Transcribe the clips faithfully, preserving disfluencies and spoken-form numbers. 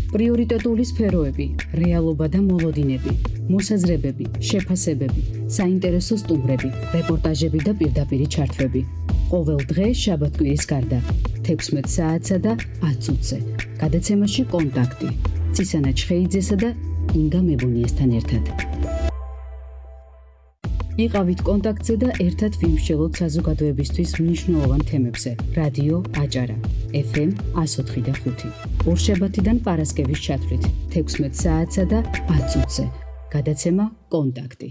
პრიორიტეტული სფეროები, რეალობა და მოლოდინები, მოსაზრებები, შეფასებები, საინტერესო სტუმრები, რეპორტაჟები და პირდაპირი ჩართვები. ყოველ დღე შაბათ-კვირის გარდა, თექვსმეტ საათსა და ათ წუთზე. გადაცემაში კონტაქტი. ცისანა ჩხეიძესა და ინგა მებონიესთან ერთად. იყავით კონტაქტზე და ერთად ვიმსჯელოთ საზოგადოებისთვის მნიშვნელოვან თემებზე. რადიო აჭარა, ეფ ემ εκατო ოთხი და ხუთი. ორშაბათიდან პარასკევის ჩათვლით, თექვსმეტ საათსა და ათ წუთზე. გადაცემა კონტაქტი.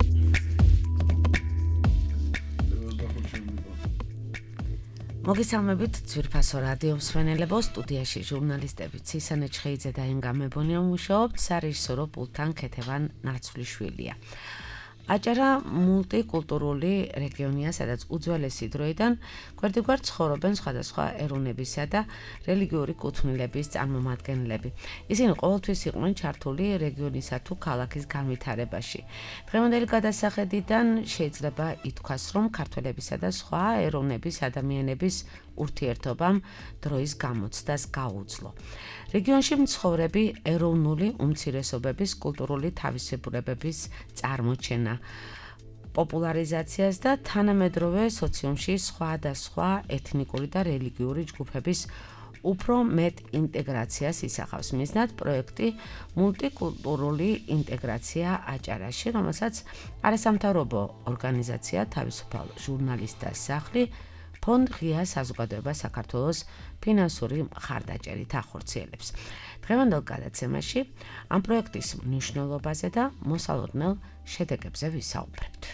მოგესალმებით ძვირფასო რადიო მსმენელებო, სტუდიაში ჟურნალისტები ცისანა ჩხეიძე და ინგა მებონია მუშაობთ, სარეჟისორო პულტთან ქეთევან ნაცვლიშვილია. აჭარა მულტიკულტურული რეგიონია, სადაც უძველესი დროიდან გვერდიგვარ ცხოვრობენ სხვადასხვა ეროვნებისა და რელიგიური კუთვნილების წარმომადგენლები. ისინი ყოველთვის იყვნენ ჩართული რეგიონისა თუ ქალაქის განვითარებაში. დღევანდელი გადასახედიდან შეიძლება ითქვას, რომ ქართველებისა და სხვა ეროვნების ადამიანების ურთიერთობამ დროის გამოცდას გაუძლო. რეგიონში მცხოვრები ეროვნული უმცირესობების კულტურული თავისებურებების წარმოჩენა, პოპულარიზაციას და თანამედროვე სოციუმში სხვადასხვა ეთნიკური და რელიგიური ჯგუფების უფრო მეტ ინტეგრაციას ისახავს. მიზნად პროექტი მულტიკულტურული ინტეგრაცია აჭარაში, რომელსაც არასამთავრობო ორგანიზაცია თავისუფალ ჟურნალისტთა სახლი ფონდ ღია საზოგადოება საქართველოს ფინანსური მხარდაჭერით ახორციელებს. დღევანდელ გადაცემაში ამ პროექტის მნიშვნელობაზე და მოსალოდნელ შედეგებზე ვისაუბრებთ.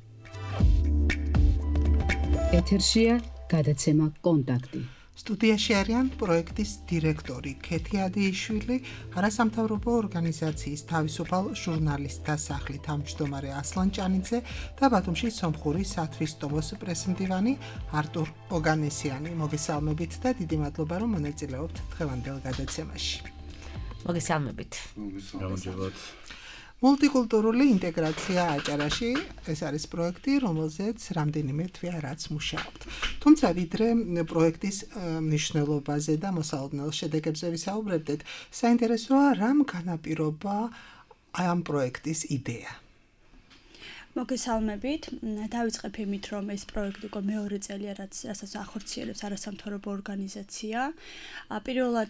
ეთერშია გადაცემა კონტაქტი. სტუდიაში არიან პროექტის დირექტორი ქეთი ადიიშვილი, არასამთავრობო ორგანიზაციის თავისუფალ ჟურნალისტთა სახლის თავმჯდომარე ასლან ჭანიძე და ბათუმში სომხური სათვისტომოს პრესმდივანი არტურ ოგანესიანი. მოგესალმებით და დიდი მადლობა, რომ მონაწილეობთ დღევანდელ გადაცემაში. მოგესალმებით. მოგესალმებით. მულტიკულტურული ინტეგრაცია აჭარაში ეს არის პროექტი, რომელზეც რამდენიმე თვე რაც მუშაობთ. თუმცა ვიდრე პროექტის მნიშვნელობაზე და მოსალოდნელ შედეგებზე ვისაუბრებდეთ, საინტერესოა რამ განაპირობა ამ პროექტის იდეა. მოგესალმებით. დავიწყებ იმით, რომ ეს პროექტი უკვე მეორე წელია, რაც რასაც ახორციელებს არასამთავრობო ორგანიზაცია. პირველად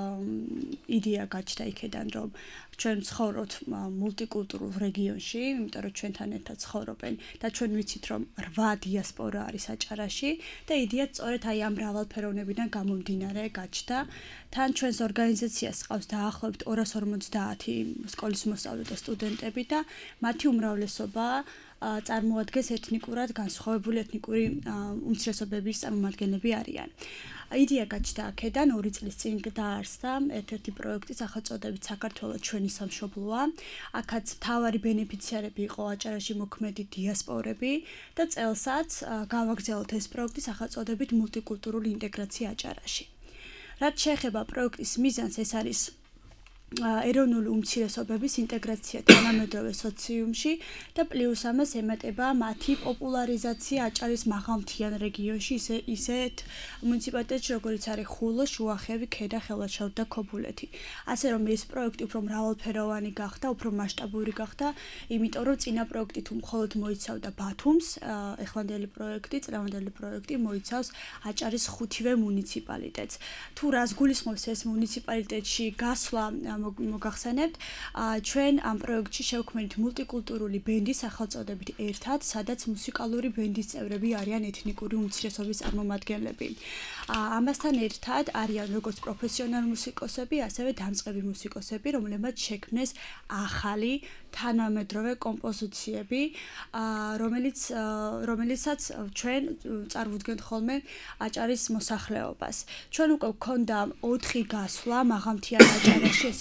იდეა გაჩნდა იქედან, რომ ჩვენ ცხოვრობთ მულტიკულტურულ რეგიონში, იმიტომ რომ ჩვენთან ერთად ცხოვრობენ და ჩვენ ვიცით, რომ რვა დიასპორა არის აჭარაში და იდეა სწორედ აი ამ მრავალფეროვნებიდან გამომდინარე გაჩნდა. თან ჩვენს ორგანიზაციას ყავს დაახლოებით ორას ორმოცდაათი სკოლის მოსწავლე და სტუდენტები და მათი უმრავლესობა წარმოადგენს ეთნიკურად განსხვავებული ეთნიკური უმცირესობების წარმომადგენლები არიან. იდეა გაჩნდა აქედან ორი წლის წინ დაარსდა ერთ-ერთი პროექტი სახელწოდებით საქართველოს ჩვენი სამშობლოა. აქაც მთავარი ბენეფიციარები იყო აჭარაში მოქმედი დიასპორები და წელსაც გავაგრძელოთ ეს პროექტი სახელწოდებით მულტიკულტურული ინტეგრაცია აჭარაში. რაც შეეხება პროექტის მიზანს, ეს არის ეროვნული უმცირესობების ინტეგრაცია თანამედროვე სოციუმში და პლუს ამას ემატება მათი პოპულარიზაცია აჭარის მაღალმთიან რეგიონში, ისე ისეთ მუნიციპალიტეტში, როგორიც არის ხულო, შუახევი, ქედა, ხელვაჩაუდი და ქობულეთი. ასე რომ ეს პროექტი უფრო მრავალფეროვანი გახდა, უფრო მასშტაბური გახდა, იმიტომ რომ წინა პროექტი თუ მხოლოდ მოიცავდა ბათუმს, ეხლანდელი პროექტი, წლევანდელი პროექტი მოიცავს აჭარის ხუთივე მუნიციპალიტეტს. თუ რას გულისხმობს ეს მუნიციპალიტეტში გასვლა მოგახსენებთ, ჩვენ ამ პროექტში შევქმნით მულტიკულტურული ბენდი სახელწოდებით ერთად, სადაც მუსიკალური ბენდის წევრები არიან ეთნიკური უმცირესობის წარმომადგენლები. ამასთან ერთად არიან როგორც პროფესიონალი მუსიკოსები, ასევე დამწყები მუსიკოსები, რომლებმაც შექმნეს ახალი თანამედროვე კომპოზიციები, რომელიც რომელიცაც ჩვენ წარმოვიდგენთ ხოლმე აჭარის მოსახლეობას. ჩვენ უკვე გვქონდა ოთხი გასვლა მაღალმთიან აჭარაში, ეს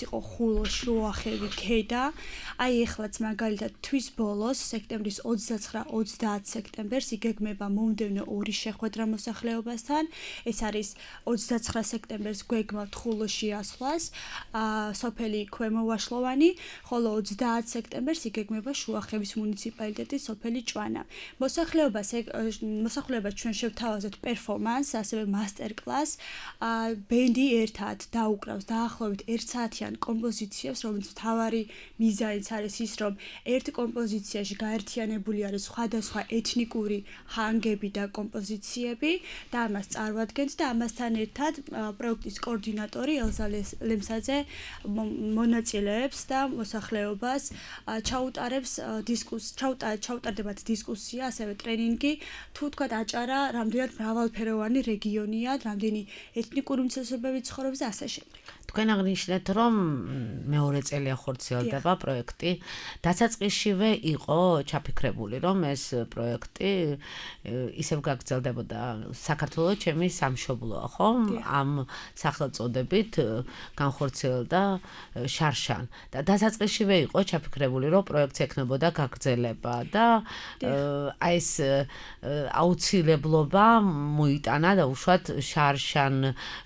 იყო ხულო, შუახევი, ქედა. აი ეხლაც მაგალითად თვის ბოლოს, სექტემბრის ოცდაცხრა ოცდაათ სექტემბერს იგეგმება მომდევნო ორი შეხვედრა მოსახლეობასთან. ეს არის ოცდაცხრა სექტემბერს გვეგმავთ ხულოში ასვლას, სოფელი ქვემო ვაშლოვანი, ხოლო ოცდაათ სექტემბერს იგეგმება შუახევის მუნიციპალიტეტის სოფელი ჭვანა. მოსახლეობას მოსახლეობას ჩვენ შევთავაზეთ პერფორმანს, ასევე მასტერკლას, ბენდი ერთად დაუკრავს დაახლოებით ერთ საათიან კომპოზიციებს, რომელიც მთავარი მიზანიც არის ის, რომ ერთ კომპოზიციაში გაერთიანებული არის სხვადასხვა ეთნიკური ჰანგები და კომპოზიციები და ამას წარმოადგენს და ამასთან ერთად პროექტის კოორდინატორი ელზა ლემსაძე მონაწილეებს და მოსახლეობას ჩაუტარებს დისკუს ჩაუტარდებათ დისკუსია, ასევე ტრენინგი, თუ თქვა აჭარა რამდენად მრავალფეროვანი რეგიონია, რამდენი ეთნიკური უმცირესობები ცხოვრობს და ასე შემდეგ. თქვენ აღნიშნეთ, რომ მეორე წელია ხორციელდება პროექტი. დასაწყისშივე იყო ჩაფიქრებული, რომ ეს პროექტი ისევ გაგრძელდებოდა საქართველოს ჩემი სამშობლოა, ხო? ამ სახელწოდებით განხორციელდა შარშან. და დასაწყისშივე იყო ჩაფიქრებული, რომ პროექტს ექნებოდა გაგრძელება და აი ეს აუცილებლობა მოიტანა და უშუალოდ შარშან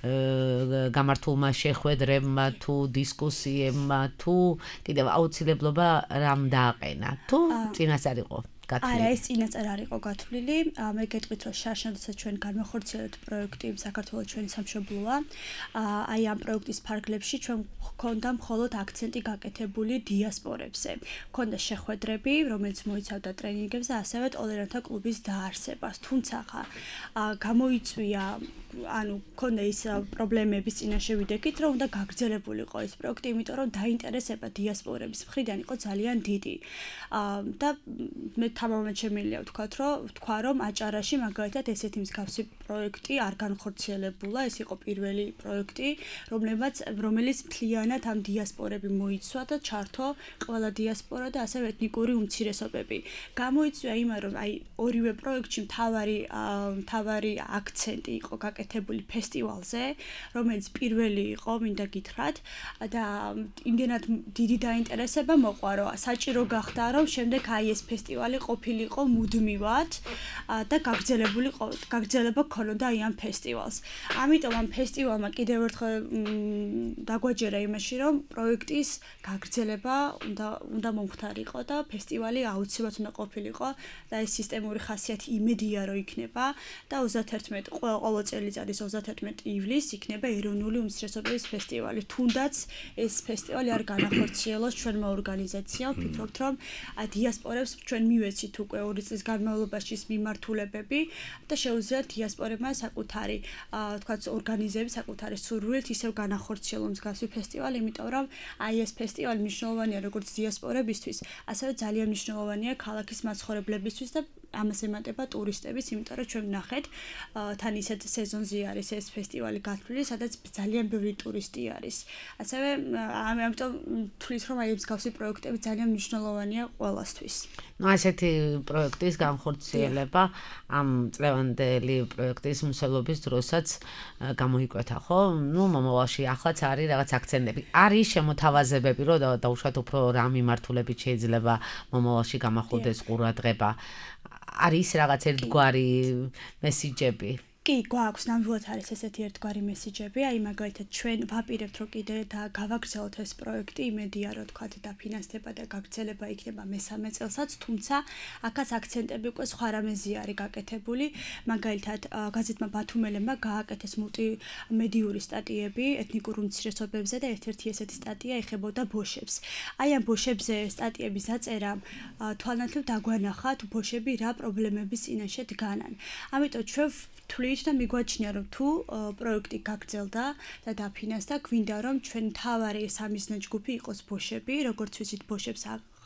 გამართულმა შეხვედრებმა თუ დისკუსიებმა თუ კიდევ აუცილებლობა რამ დააყენა თუ წინასწარ იყო გათვლილი. არა, ეს წინასწარ არ იყო გათვლილი. მე გეტყვით, რომ შარშანსაც ჩვენ განვახორციელებთ პროექტი საქართველოს ჩვენი სამშობლოა. აი ამ პროექტის ფარგლებში ჩვენ გვქონდა მხოლოდ აქცენტი გაკეთებული დიასპორებზე. გვქონდა შეხვედრები, რომელიც მოიცავდა ტრენინგებს და ასევე ტოლერანტთა კლუბის დაარსებას. თუმცა გამოიწვია, ანუ მქონდა ის პრობლემების წინაშე ვიდექით, რომ უნდა გაგრძელებულიყო ეს პროექტი, იმიტომ რომ დაინტერესება დიასპორების მხრიდან იყო ძალიან დიდი. და მე თამამად შემიძლია ვთქვათ, რომ ვთქვა, რომ აჭარაში მაგალითად ესეთი მსგავსი პროექტი არ განხორციელებულა, ეს იყო პირველი პროექტი, რომლებიც რომელიც მთლიანად ამ დიასპორები მოიცვა და ჩართო ყველა დიასპორა და ასევე ეთნიკური უმცირესობები. გამოიწვია იმან, რომ აი ორივე პროექტში მთავარი მთავარი აქცენტი იყო გაკეთებული ფესტივალზე, რომელიც პირველი იყო, მინდა გითხრათ, და იმდენად დიდი დაინტერესება მოყვა, რომ საჭირო გახდა, რომ შემდეგ აი ეს ფესტივალი ყოფილიყო მუდმივად და გაგრძელებული გაგრძელება ქონოდა აი ამ ფესტივალს. ამიტომ ამ ფესტივალმა კიდევ ერთხელ დაგვაჯერა იმაში, რომ პროექტის გაგრძელება უნდა უნდა მომხდარიყო და ფესტივალი აუცილებლად უნდა ყოფილიყო და ეს სისტემური ხასიათი იმედია, რომ იქნება და ოცდაათერთმეტი ყოველ წელიწადის ოცდაათერთმეტი ივლისს იქნება ეროვნული უმცირესობების ფესტივალი. თუნდაც ეს ფესტივალი არ განახორციელოს ჩვენმა ორგანიზაციამ, ვფიქრობთ, რომ დიასპორებს ჩვენ მივეცით უკვე ორი წლის განმავლობაში მიმართულებები და შეუძლიათ დიასპორებმა საკუთარი, თქვათ, ორგანიზების საკუთარი სურვილით ისევ განახორციელონ მსგავსი ფესტივალი, იმიტომ რომ აი ეს ფესტივალი მნიშვნელოვანია როგორც დიასპორებისთვის, ასევე ძალიან მნიშვნელოვანია ქალაქის მაცხოვრებლებისთვის და ამას ემატება ტურისტების, იმიტომ რომ ჩვენ ვნახეთ, თან ისეთ სეზონზე არის ეს ფესტივალი გათვლილი, სადაც ძალიან ბევრი ტურისტი არის. ასევე ამიტომ თulis რომ აი მსგავსი პროექტები ძალიან მნიშვნელოვანია ყველასთვის. ნუ ასეთი პროექტის განხორციელება ამ წლევანდელი პროექტის მსვლელობის დროსაც გამოიკვეთა, ხო? ნუ მომავალში ახლაც არის რაღაც აქცენტები. არის შემოთავაზებები, რომ დაუშვათ უფრო რა მიმართულებით შეიძლება მომავალში გამახვილდეს ყურადღება. არის რაღაც ერთგვარი მესიჯები. კი, გვაქვს ნამდვილად არის ესეთი ერთგვარი მესიჯები, აი მაგალითად ჩვენ ვაპირებთ, რომ კიდე და გავაგრძელოთ ეს პროექტი, იმედია, რომ თქვათ დაფინანსდება და გაგრძელება იქნება მესამე წელსაც, თუმცა აქაც აქცენტები უკვე სხვა რამეზე არის გაკეთებული, მაგალითად გაზეთმა ბათუმელებმა გააკეთეს მულტიმედიური სტატიები ეთნიკურ უმცირესობებზე და ერთ-ერთი ესეთი სტატია ეხებოდა ბოშებს. აი ამ ბოშებზე სტატიების დაწერამ თვალნათლივ დაგვანახა თუ ბოშები რა პრობლემების წინაშე დგანან. ამიტომ ჩვენ თვლით და მიგვაჩნია, რომ თუ პროექტი გაგრძელდა და დაფინანსდა, გვინდა რომ ჩვენ მთავარი სამიზნე ჯგუფი იყოს ბოშები, როგორც ვიცით, ბოშებს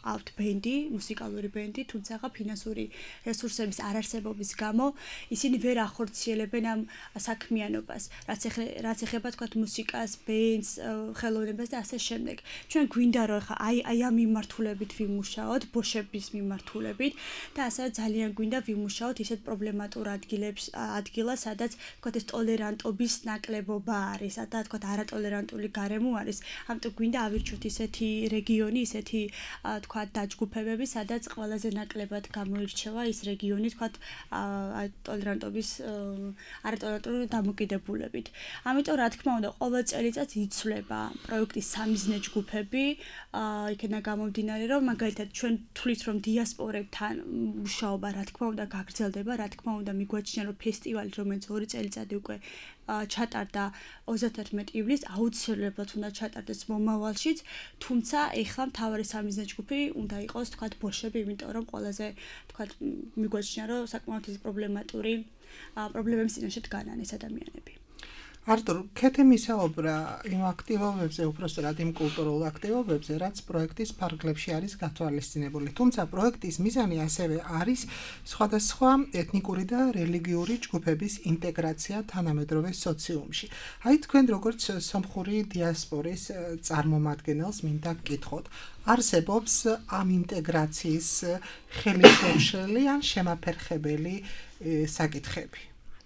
ყავთ ბენდი, მუსიკალური ბენდი, თუმცა ფინანსური რესურსების არარსებობის გამო ისინი ვერ ახორციელებენ ამ საქმიანობას, რაც რაც ეხება თქვათ მუსიკას, ბენდს, ხელოვნებას და ასე შემდეგ. ჩვენ გვინდა რომ ხა აი აი ამ მიმართულებით ვიმუშაოთ, ბოშების მიმართულებით და ასევე ძალიან გვინდა ვიმუშაოთ ისეთ პრობლემატურ ადგილებს, ადგილას, სადაც თქვათ ეს ტოლერანტობის ნაკლებობა არის, და თქვათ არატოლერანტული გარემო არის. ამიტომ გვინდა ავირჩიოთ ისეთი რეგიონი, ისეთი თქვათ დაჯგუფებები, სადაც ყველაზე ნაკლებად გამოირჩევა ის რეგიონი, თქვათ ტოლერანტობის არატოლერანტული დამოკიდებულებით. ამიტომ რა თქმა უნდა, ყოველ წელიწადს იცვლება პროექტის სამიზნე ჯგუფები, იქიდან გამომდინარე, რომ მაგალითად ჩვენ თვლით, რომ დიასპორებთან მუშაობა რა თქმა უნდა გაგრძელდება, რა თქმა უნდა მიგვაჩნია, რომ ფესტივალი, რომელიც ორი წელიწადი უკვე ჩატარდა ოცდაათი ივლისს, აუცილებლად უნდა ჩატარდეს მომავალშიც, თუმცა ეხლა მთავარი სამიზნე ჯგუფი უნდა იყოს თქვათ ბოშები, იმიტომ რომ ყველაზე თქვათ მიგვაჩნია, რომ საკმაოდ ის პრობლემატური პრობლემების წინაშე დგანან ეს ადამიანები. არტურ, ქეთი მისაუბრა იმ აქტივობებზე, უпростоრად იმ კულტურულ აქტივობებზე, რაც პროექტის ფარგლებში არის გათვალისწინებული. თუმცა პროექტის მიზანი ასევე არის სხვადასხვა ეთნიკური და რელიგიური ჯგუფების ინტეგრაცია თანამედროვე სოციუმში. აი თქვენ როგორც სომხური დიასპორის წარმომადგენელს მინდა გკითხოთ, არსებობს ამ ინტეგრაციის ხელისშეუხებელი ან შემაფერხებელი საკითხები?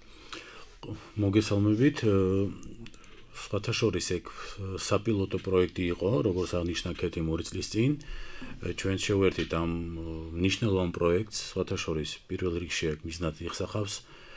მოგესალმებით. სხვათა შორის ეგ საპილოტო პროექტი იყო, როგორც აღნიშნა ქეთემ ორი წლის წინ. ჩვენ შევერთით ამ მნიშვნელოვან პროექტს, სხვათა შორის პირველ რიგში აქ მიზნად იხსახავს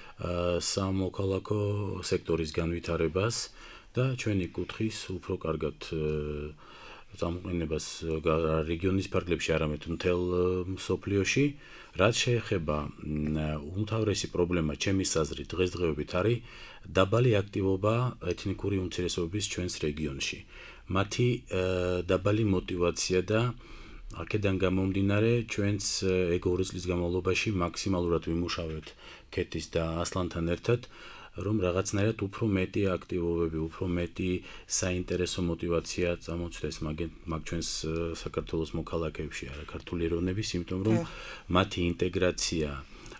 სამოქალაქო სექტორის განვითარებას და ჩვენი კუთხის უფრო კარგად წამოყენებას რეგიონის ფარგლებში, არამედ მთელ მსოფლიოში. რაც შეეხება უმთავრესი პრობლემა ჩემის აზრით დღესდღეობით არის დაბალი აქტივობა ეთნიკური უმცირესობების ჩვენს რეგიონში. მათი დაბალი мотиваცია და აქედან გამომდინარე ჩვენს ეგ ორი წლის განმავლობაში მაქსიმალურად ვიმუშავეთ ქეთის და ასლანთან ერთად, რომ რაღაცნაირად უფრო მეტი აქტივობები, უფრო მეტი საინტერესო мотиваცია წამოწდეს მაგ ჩვენს საქართველოს მოქალაქეებში, არა ქართული ეროვნების, იმიტომ რომ მათი ინტეგრაცია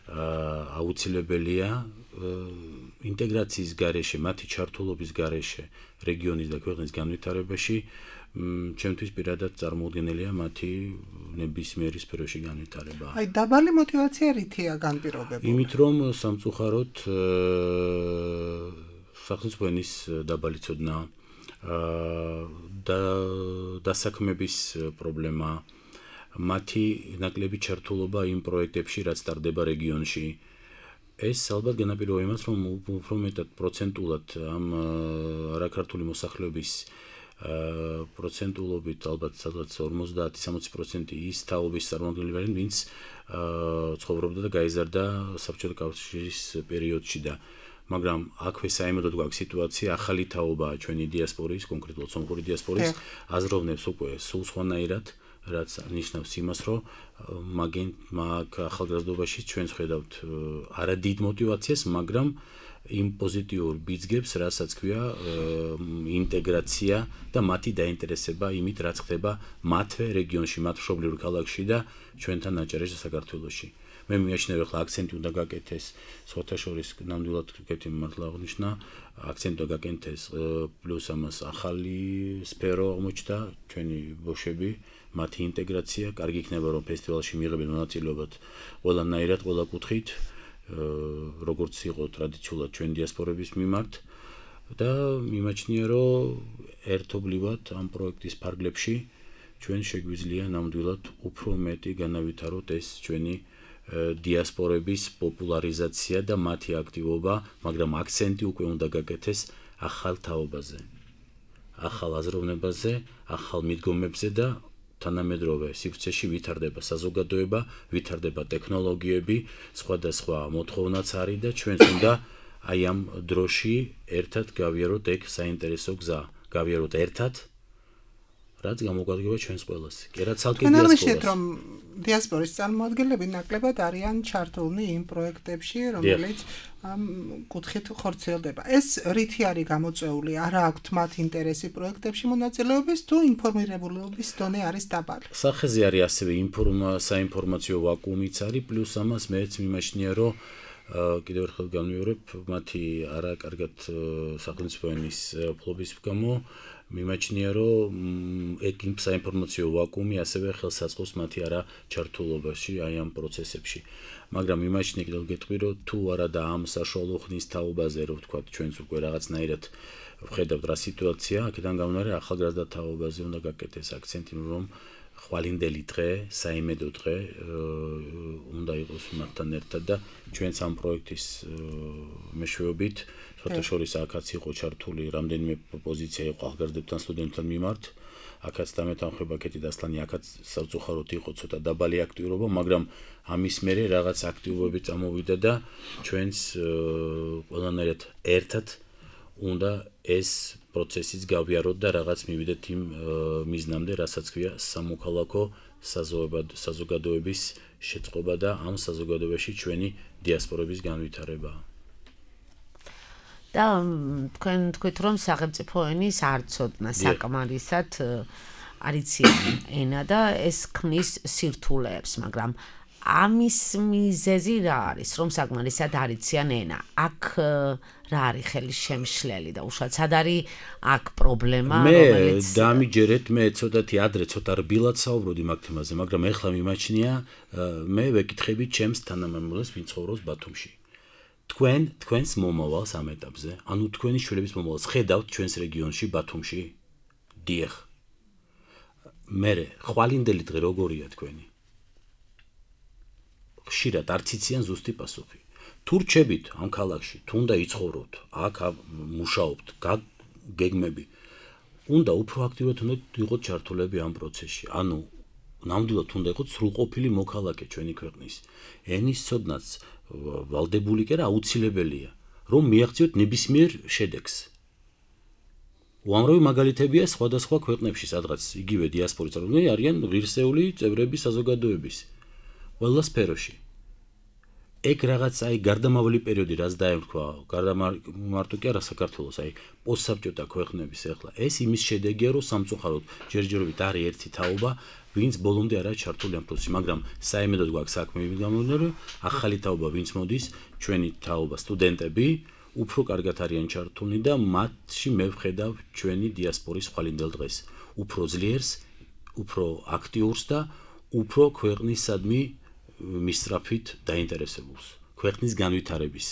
აუცილებელია ინტეგრაციის გარეშე, მათი ჩართულობის გარეშე რეგიონის და ქვეყნის განვითარებაში. ჩემთვის პირადად წარმოუდგენელია მათი ნებისმიერი სფეროში განვითარება. აი დაბალი мотиваცია რითია განპირობებული? იმით რომ სამწუხაროდ სახელმწიფო ენის დაბალი ცოდნა და დასაქმების პრობლემა, მათი ნაკლები ჩართულობა იმ პროექტებში, რაც ტარდება რეგიონში. ეს ალბათ განაპირობა იმას, რომ უფრო მეტად პროცენტულად ამ არაქართული მოსახლეობის პროცენტულობით ალბათ სადღაც ორმოცდაათი სამოცი პროცენტი ის თაობის წარმომადგენლები არიან, ვინც ცხოვრობდა და გაიზარდა საბჭოთა კავშირის პერიოდში და მაგრამ აქვე საიმედოდ გვაქვს სიტუაცია, ახალი თაობაა ჩვენი დიასპორის, კონკრეტულად სომხური დიასპორის, აზროვნებს უკვე სულ სხვანაირად, რაც ნიშნავს იმას, რომ მაგენ მაგ ახალგაზრდობაში ჩვენ ხედავთ არა დიდ мотиваციას, მაგრამ იმ პოზიტიურ ბიძგებს, რასაც ქვია ინტეგრაცია და მათი დაინტერესება იმით, რაც ხდება მათვე რეგიონში, მათ მშობლიურ ქალაქში და ჩვენთან აჭარაში და საქართველოში. მე მიაჩნევ, ახლა აქცენტი უნდა გაკეთდეს, სხვათა შორის ნამდვილად კეთილი მართლა აღნიშნა, აქცენტი უნდა გაკეთდეს პლუს ამას ახალი სფერო აღმოჩნდა, ჩვენი ბოშები, მათი ინტეგრაცია, კარგი იქნება რომ ფესტივალში მიიღებენ მონაწილეობად ყველანაირად, ყველა კუთხით. როგორც იყო ტრადიციულად ჩვენ დიასპორების მიმართ და მიმაჩნია, რომ ერთობლივად ამ პროექტის ფარგლებში ჩვენ შეგვიძლია ნამდვილად უფრო მეტი განავითაროთ ეს ჩვენი დიასპორების პოპულარიზაცია და მათი აქტივობა, მაგრამ აქცენტი უკვე უნდა გაკეთდეს ახალ თაობაზე, ახალ აზროვნებაზე, ახალ მიდგომებზე და თანამედროვე სივრცეში ვითარდება საზოგადოება, ვითარდება ტექნოლოგიები, სხვადასხვა მოთხოვნაც არის და ჩვენს უნდა აი ამ დროში ერთად გავიაროთ ეგ საინტერესო გზა, გავიაროთ ერთად რაც გამოგვადგება ჩვენს ყველას. კი რა ცალკე დიასპორას. დიასპორას. რომ დიასპორის წარმომადგენლები ნაკლებად არიან ჩართულნი იმ პროექტებში, რომელიც ამ კუთხით ხორციელდება. ეს რითი არის გამოწვეული? არა აქვთ მათ ინტერესი პროექტებში მონაწილეობის თუ ინფორმირებულობის დონე არის დაბალი? სახეზე არის ასევე ინფორმა საინფორმაციო ვაკუუმიც არის, პლუს ამას მეც მიმაჩნია, რომ კიდევ ერთხელ განვიორებ, მათი არა კარგად სახელმწიფო ენის ფლობის გამო მიმაჩნია, რომ ეგ საინფორმაციო ვაკუუმი ასევე ხელს აწყობს მათი არა ჩართულობაში აი ამ პროცესებში. მაგრამ მიმაჩნია კიდევ გეტყვი, რომ თუ არა და ამ საშუალო ხნის თაობაზე, რომ ვთქვათ, ჩვენც უკვე რაღაცნაირად ვხედავთ რა სიტუაცია, აქედან გამომდინარე ახალგაზრდა თაობაზე უნდა გაკეთდეს აქცენტი, რომ ხვალინდელი დღე, საიმედო დღე უნდა იყოს მათთან ერთად და ჩვენც ამ პროექტის მეშვეობით სხვათა შორის აქაც იყო ჩართული რამდენიმე პროპოზიცია იყო ახალგაზრდებთან სტუდენტებთან მიმართ. აქაც დამეთანხმება კეთი დასლანი, აქაც სამწუხაროდ იყო ცოტა დაბალი აქტიურობა, მაგრამ ამის მერე რაღაც აქტიურობები წამოვიდა და ჩვენც ყველანაირად ერთად უნდა ეს პროცესიც გავიაროთ და რაღაც მივიდეთ იმ მიზნამდე, რასაც ქვია სამოქალაქო საზოგადოების შეწყობა და ამ საზოგადოებაში ჩვენი დიასპორების განვითარება. და თქვენ თქვით, რომ სახელმწიფო ენის არ ცოდნა საკმარისად არიციან ენა და ეს ქმნის სირთულეებს, მაგრამ ამის მიზეზი რა არის, რომ საკმარისად არიციან ენა? აქ რა არის ხელის შემშლელი და უშუალოდ სად არის აქ პრობლემა, რომელიც მე დამიჯერეთ, მე ცოტათი ადრე ცოტა რბილად საუბრობდი მაგ თემაზე, მაგრამ ეხლა მიმაჩნია, მე ვეკითხები ჩემს თანამემამულეს, ვინც ცხოვრობს ბათუმში. თქვენ, თქვენს მომავალს ამ ეტაპზე, ანუ თქვენი შვილების მომავალს ხედავთ ჩვენს რეგიონში, ბათუმში? დიახ. მერე, ხვალინდელი დღე როგორია თქვენი? ხშირად არც იციან ზუსტი პასუხი. თუ რჩებით ამ ქალაქში, თუ უნდა იცხოვროთ, აქ მუშაობთ, გეგმები, უნდა უფრო აქტიურად უნდა იყოთ ჩართულები ამ პროცესში. ანუ ნამდვილად უნდა იყოთ სრულყოფილი მოქალაქე ჩვენი ქვეყნის. ენის ცოდნაც ვალდებული კი არა, აუცილებელია, რომ მიაღწიოთ ნებისმიერ შედეგს. უამრავი მაგალითებია სხვადასხვა ქვეყნებში, სადღაც იგივე დიასპორის წარმომადგენლები არიან ღირსეული წევრები საზოგადოების. ყველა სფეროში. ეგ რაღაც აი გარდამავალი პერიოდი რაც დაემთხვა, გარდამარტო კი არა საქართველოს, აი პოსტსაბჭოთა ქვეყნების ახლა. ეს იმის შედეგია, რომ სამწუხაროდ ჯერჯერობით არის ერთი თაობა, ვინც ბოლომდე არა ჩართული ამ პროცესში, მაგრამ საიმედოდ გვაქვს საქმე იმის გამომდინარე, რომ ახალი თაობა ვინც მოდის, ჩვენი თაობა სტუდენტები უფრო კარგად არიან ჩართულნი და მათში მე ვხედავ ჩვენი დიასპორის ხვალინდელ დღეს. უფრო ძლიერს, უფრო აქტიურს და უფრო ქვეყნისადმი მისწრაფით დაინტერესებულს, ქვეყნის განვითარების.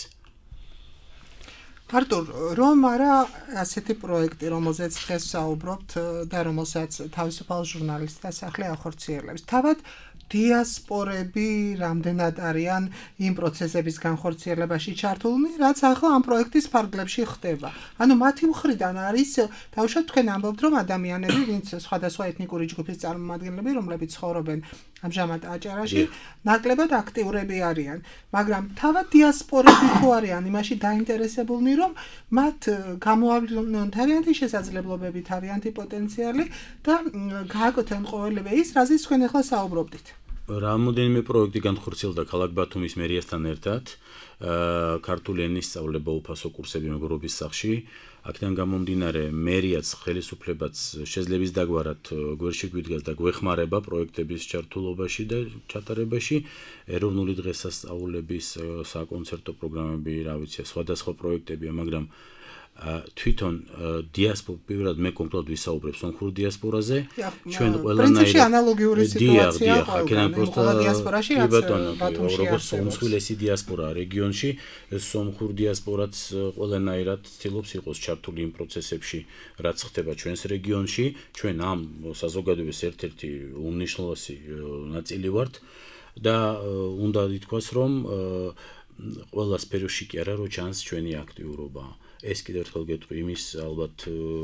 არტურ, რომ არა ასეთი პროექტი, რომელზეც დღეს საუბრობთ და რომელსაც თავისუფალ ჟურნალისტთა სახლი ახორციელებს, თავად დიასპორები რამდენად არიან იმ პროცესების განხორციელებაში ჩართულნი, რაც ახლა ამ პროექტის ფარგლებში ხდება. ანუ მათი მხრიდან არის, თავშოთ თქვენ ამბობთ, რომ ადამიანები, ვინც სხვადასხვა ეთნიკური ჯგუფის წარმომადგენლები, რომლებიც ცხოვრობენ ამჟამად აჭარაში, ნაკლებად აქტიურები არიან, მაგრამ თავად დიასპორები თუ არიან იმაში დაინტერესებულნი, რომ მათ გამოავლინონ თავიანთი შესაძლებლობები, თავიანთი პოტენციალი და გააკეთონ ყოველივე ის, რაზეც თქვენ ახლა საუბრობდით. რამოდენიმე პროექტი განხორციელდა ქალაქ ბათუმის მერიასთან ერთად, ქართული ენის სწავლება უფასო კურსები მეგობრობის სახლში. აქედან გამომდინარე, მერიაც ხელისუფლებაც შეძლებს დაგვარად გვერდში გვიდგას და გვეხმარება პროექტების ჩართულობაში და ჩატარებაში. ეროვნული დღესასწაულების საკონცერტო პროგრამები, რა ვიცი, სხვადასხვა პროექტებია, მაგრამ თვითონ დიასპორა პირველად მე კონკრეტულად ვისაუბრებ სომხურ დიასპორაზე. ჩვენ ყველანაირად პრინციპში ანალოგიური სიტუაციაა აქედან პროსტა დიასპორაში რაც ბათუმში როგორც უმსხვილესი დიასპორა რეგიონში, სომხურ დიასპორაც ყველანაირად ცდილობს იყოს ჩართული იმ პროცესებში, რაც ხდება ჩვენს რეგიონში. ჩვენ ამ საზოგადოების ერთ-ერთი უმნიშვნელოვანესი ნაწილი ვართ და უნდა ითქვას, რომ ყველა სფეროში კი არა, რომ ჩანს ჩვენი აქტიურობა. ეს კიდევ ერთხელ გეტყვი იმის ალბათ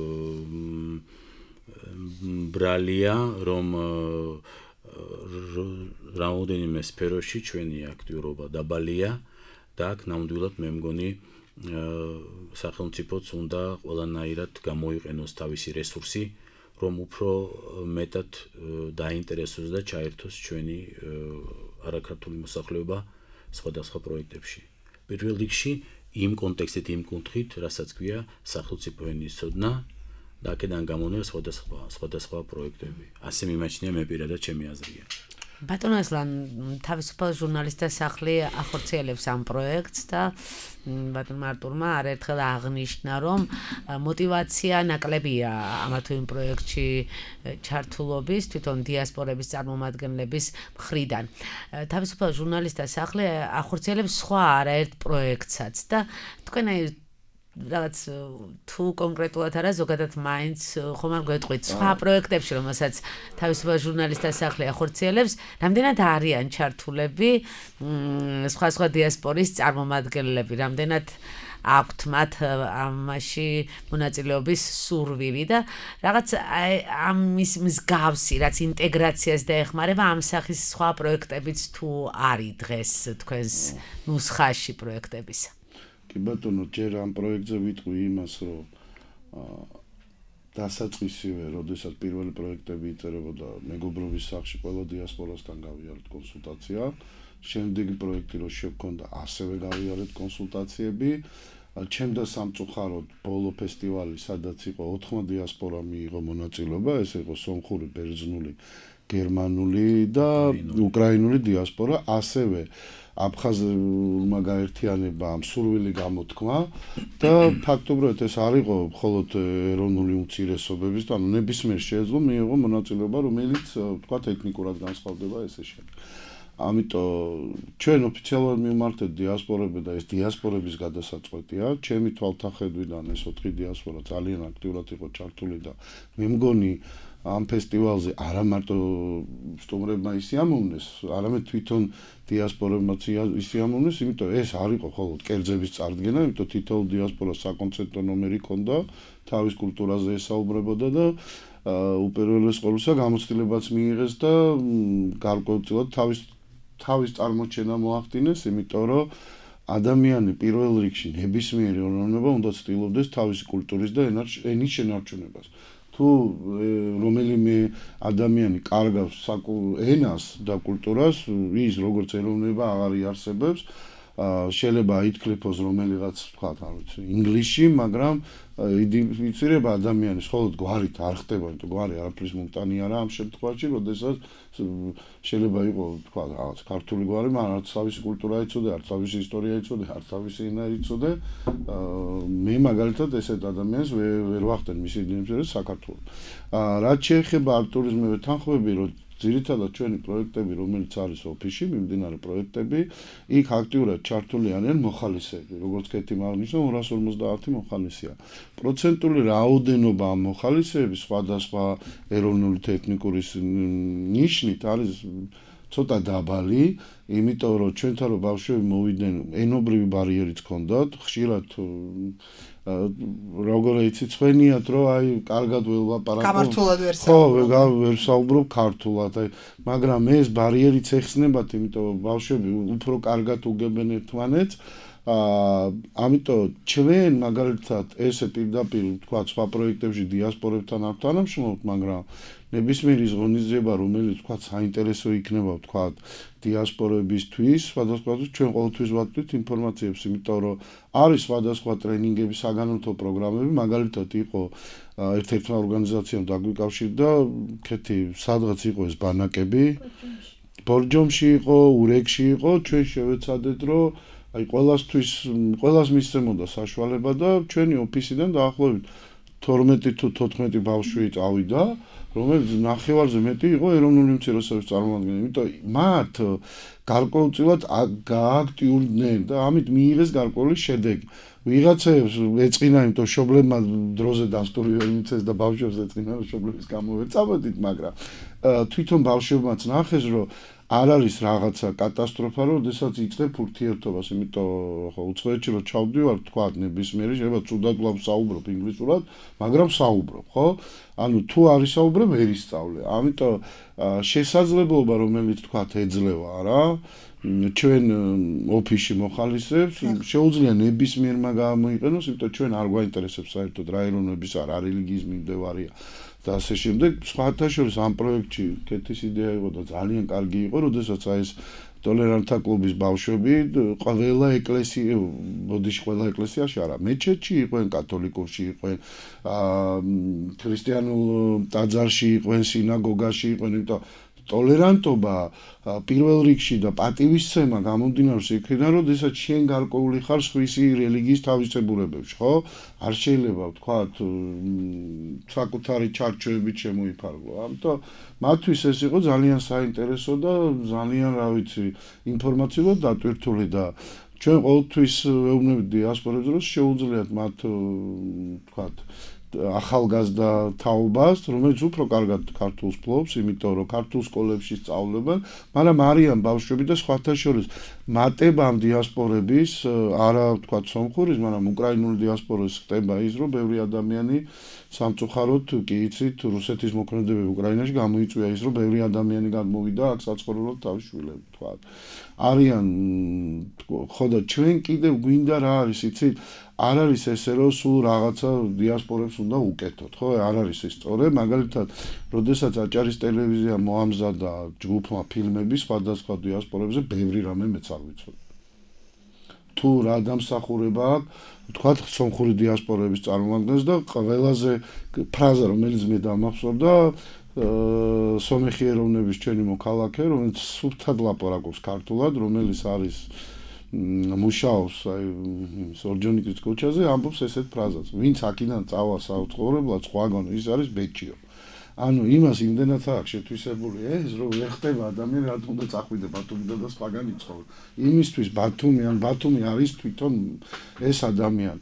ბრალია, რომ რაოდენიმე სფეროში ჩვენი აქტიურობა დაბალია და აქ ნამდვილად მე მგონი სახელმწიფოც უნდა ყველანაირად გამოიყენოს თავისი რესურსი, რომ უფრო მეტად დაინტერესოს და ჩაერთოს ჩვენი არაქართული მოსახლეობა სხვადასხვა პროექტებში. პირველ რიგში იმ კონტექსტით, იმ კუთხით, რასაც ქვია სახელმწიფო ენის ცოდნა და აქედან გამომდინარე სხვადასხვა სხვადასხვა პროექტები. ასე მიმაჩნია მე პირადად ჩემი აზრია. ბატონო ასლან, თავისუფალ ჟურნალისტთა სახლი ახორციელებს ამ პროექტს და ბატონმა არტურმა არაერთხელ აღნიშნა, რომ მოტივაცია ნაკლებია ამა თუ იმ პროექტში ჩართულობის, თვითონ დიასპორების წარმომადგენლების მხრიდან. თავისუფალ ჟურნალისტთა სახლი ახორციელებს სხვა არაერთ პროექტსაც და თქვენ აი რაღაც თუ კონკრეტულად არა ზოგადად მაინც ხომ არ გვეტყვით სხვა პროექტებში რომელსაც თავისუფალ ჟურნალისტთა სახლი ახორციელებს რამდენად არიან ჩართულები სხვა სხვა დიასპორის წარმომადგენლები რამდენად აქვთ მათ ამაში მონაწილეობის სურვილი და რაღაც ამის მსგავსი რაც ინტეგრაციას დაეხმარება ამ სახის სხვა პროექტებიც თუ არის დღეს თქვენს ნუსხაში პროექტებისა კი ბატონო, ჯერ ამ პროექტზე ვიტყვი იმას, რომ დასაწყისივე, როდესაც პირველი პროექტები იწერებოდა მეგობრობის სახლში ყველა დიასპორასთან გავიარეთ კონსულტაცია, შემდეგი პროექტი რო შევქონდა, ასევე გავიარეთ კონსულტაციები, ჩემდა სამწუხაროდ ბოლო ფესტივალი, სადაც იყო ოთხმა დიასპორამ მიიღო მონაწილეობა, ეს იყო სომხური, ბერძნული, გერმანული და უკრაინული დიასპორა, ასევე აფხაზურმა გაერთიანებამ სურვილი გამოთქმა და ფაქტობრივად ეს არ იყო მხოლოდ ეროვნული უმცირესობების, ანუ ნებისმიერ შეეძლო მიიღო მონაწილეობა, რომელიც თქვათ ეთნიკურად განსხვავდება ესე შემდეგ. ამიტომ ჩვენ ოფიციალურად მივმართეთ დიასპორები და ეს დიასპორების გადასაწყვეტია. ჩემი თვალთახედვიდან ეს ოთხი დიასპორა ძალიან აქტიურად იყო ჩართული და მე მგონი ამ ფესტივალზე არა მარტო სტუმრებმა ისიამოვნეს, არამედ თვითონ დიასპორებმაც ისიამოვნეს, იმიტომ ეს არ იყო მხოლოდ კერძების წარდგენა, იმიტომ თითოეულ დიასპორას საკონცერტო ნომერი ჰქონდა, თავის კულტურაზე ესაუბრებოდა და უპირველეს ყოვლისა გამოცდილებაც მიიღეს და გარკვეულწილად თავის თავის წარმოჩენა მოახდინეს, იმიტომ რომ ადამიანი პირველ რიგში ნებისმიერი ეროვნება უნდა ცდილობდეს თავისი კულტურის და ენის შენარჩუნებას. თუ რომელიმე ადამიანი კარგავს ენას და კულტურას, ის როგორც ეროვნება აღარ იარსებებს, შეიძლება ითქლიფოს რომელიღაც, ვთქვათ, არ ვიცი, ინგლისში, მაგრამ იდენტიფიცირება ადამიანის მხოლოდ გვარით არ ხდება, იმიტომ გვარი არაფრის მომტანი არა ამ შემთხვევაში, როდესაც შეიძლება იყოს, ვთქვათ, რაღაც ქართული გვარი, მაგრამ არც თავისი კულტურა იცოდე, არც თავისი ისტორია იცოდე, არც თავისი ენა იცოდე. მე მაგალითად ესეთ ადამიანს ვერ ვახდენ მისი იდენტიფიცირება საქართველოს. რაც შეეხება არ ტურიზმის თანხმები, რომ ძირითადად ჩვენი პროექტები, რომელიც არის ოფისში, მიმდინარე პროექტები, იქ აქტიურად ჩართული არიან მოხალისეები, როგორც კეთილ აღნიშნა ორას ორმოცდაათი მოხალისეა. პროცენტული რაოდენობა ამ მოხალისეების სხვადასხვა ეროვნული და ეთნიკური ნიშნით არის ცოტა დაბალი, იმიტომ რომ ჩვენთან რო ბავშვები მოვიდნენ, ენობრივი ბარიერიც ჰქონდათ, ხშირად როგორ იცი ცვენიათ რომ აი კარგად ველაპარაკო გამართულად ვერ საუბრობ ხო ვერ საუბრობ ქართულად აი მაგრამ ეს ბარიერიც ეხსნებათ იმიტომ რომ ბავშვები უფრო კარგად უგებენ ერთმანეთს აა ამიტომ ჩვენ მაგალითად ესე პირდაპირ თქვა სხვა პროექტებში დიასპორებთან არ თანამშრომლობთ მაგრამ ნებისმიერი ღონისძიება რომელიც თქვა საინტერესო იქნება თქვა დიასპორებისთვის სხვადასხვა ჩვენ ყოველთვის ვატვით ინფორმაციებს იმიტომ რომ არის სხვადასხვა ტრენინგები საგანმანათლებლო პროგრამები მაგალითად იყო ერთ-ერთმა ორგანიზაციამ დაგვიკავშირდა კეთი სადღაც იყო ეს ბანაკები ბორჯომში იყო ურეკში იყო ჩვენ შევეცადეთ რომ აი ყველასთვის ყველას მისცემოდა საშუალება და ჩვენი ოფისიდან დაახლოებით თორმეტი თუ თოთხმეტი ბავშვი წავიდა რომელიც ნახევარზე მეტი იყო ეროვნული უმცირესობების წარმომადგენელი. იმიტომ მათ გარკვეულწილად გააქტიურდნენ და ამით მიიღეს გარკვეული შედეგი. ვიღაცებს ეწყინა, იმიტომ შობლებმა დროზე დასტური ვერ მიცეს და ბავშვებს ეწყინა, რომ შობლების გამო ვერ წავედით, მაგრამ თვითონ ბავშვებმაც ნახეს, რომ არ არის რაღაცა კატასტროფა, როდესაც იწყებ ურთიერთობას, იმიტომ ხო უცხოეთში რომ ჩავდივარ, თქვა ნებისმიერი, შეიძლება ცუდად ვსაუბრობ ინგლისურად, მაგრამ საუბრობ, ხო? ანუ თუ არ ისაუბრებ, ვერ ისწავლე. ამიტომ შესაძლებლობა, რომელიც თქვა ეძლევა რა, ჩვენ ოფისში მოხალისებს, შეუძლია ნებისმიერმა გამოიყენოს, იმიტომ ჩვენ არ გვაინტერესებს საერთოდ რა ეროვნების არა, რელიგიის მიმდევარია. და ასე შემდეგ. სხვათა შორის ამ პროექტში კეთის იდეა იყო და ძალიან კარგი იყო, როდესაც აი ეს ტოლერანტთა კლუბის ბავშვები ყველა ეკლესია, ბოდიში ყველა ეკლესიაში არა, მეჩეთში იყვნენ, კათოლიკურში იყვნენ, ქრისტიანულ ტაძარში იყვნენ, სინაგოგაში იყვნენ, იმიტომ ტოლერანტობა პირველ რიგში და პატივისცემა გამომდინარეობს იქიდან, როდესაც შენ გარკვეული ხარ სხვისი რელიგიის თავისებურებებში, ხო? არ შეიძლება ვთქვათ საკუთარი ჩარჩოებით შემოიფარგლო. ამიტომ მათთვის ეს იყო ძალიან საინტერესო და ძალიან, რა ვიცი, ინფორმაციულად დატვირთული და ჩვენ ყოველთვის ვეუბნებით დიასპორებს, რომ შეუძლიათ მათ ვთქვათ ახალგაზრდა თაობას, რომელიც უფრო კარგად ქართულს ფლობს, იმიტომ რომ ქართულ სკოლებში სწავლებენ, მაგრამ არიან ბავშვები და სხვათა შორის მატებამ დიასპორების, არა ვთქვათ სომხურის, მაგრამ უკრაინული დიასპორის ხდება ის, რომ ბევრი ადამიანი სამწუხაროდ კი იცით, რუსეთის მოქმედებები უკრაინაში გამოიწვია ის, რომ ბევრი ადამიანი გადმოვიდა აქ საცხოვრებლად თავის შვილები, ვთქვათ. არიან ხო და ჩვენ კიდევ გვინდა რა არის, იცით? არ არის ესე რომ სულ რაღაცა დიასპორებს უნდა უკეთოთ, ხო? არ არის ეს სწორე, მაგალითად, როდესაც აჭარის ტელევიზია მოამზადა ჯგუფმა ფილმები სხვადასხვა დიასპორებზე, ბევრი რამე მეც არ ვიცოდი. თუ რა დამსახურება აქვს, ვთქვათ, სომხური დიასპორების წარმოადგენს და ყველაზე ფრაზა, რომელიც მე დამახსოვდა, სომეხი ეროვნების ჩვენი მოქალაქე, რომელიც სუფთად ლაპარაკობს ქართულად, რომელიც არის მუშაობს აი ორჯონიკის ქუჩაზე, ამბობს ესეთ ფრაზას. ვინც აქედან წავა საუცხოებლად, სხვაგან ის არის ბეჭიო. ანუ იმას იმდენად აქვს შეთვისებული ეს, რომ ვერ ხდება ადამიანი რატომ უნდა წახვიდე ბათუმიდან და სხვაგან იცხოვრ. იმისთვის ბათუმი ან ბათუმი არის თვითონ ეს ადამიანი.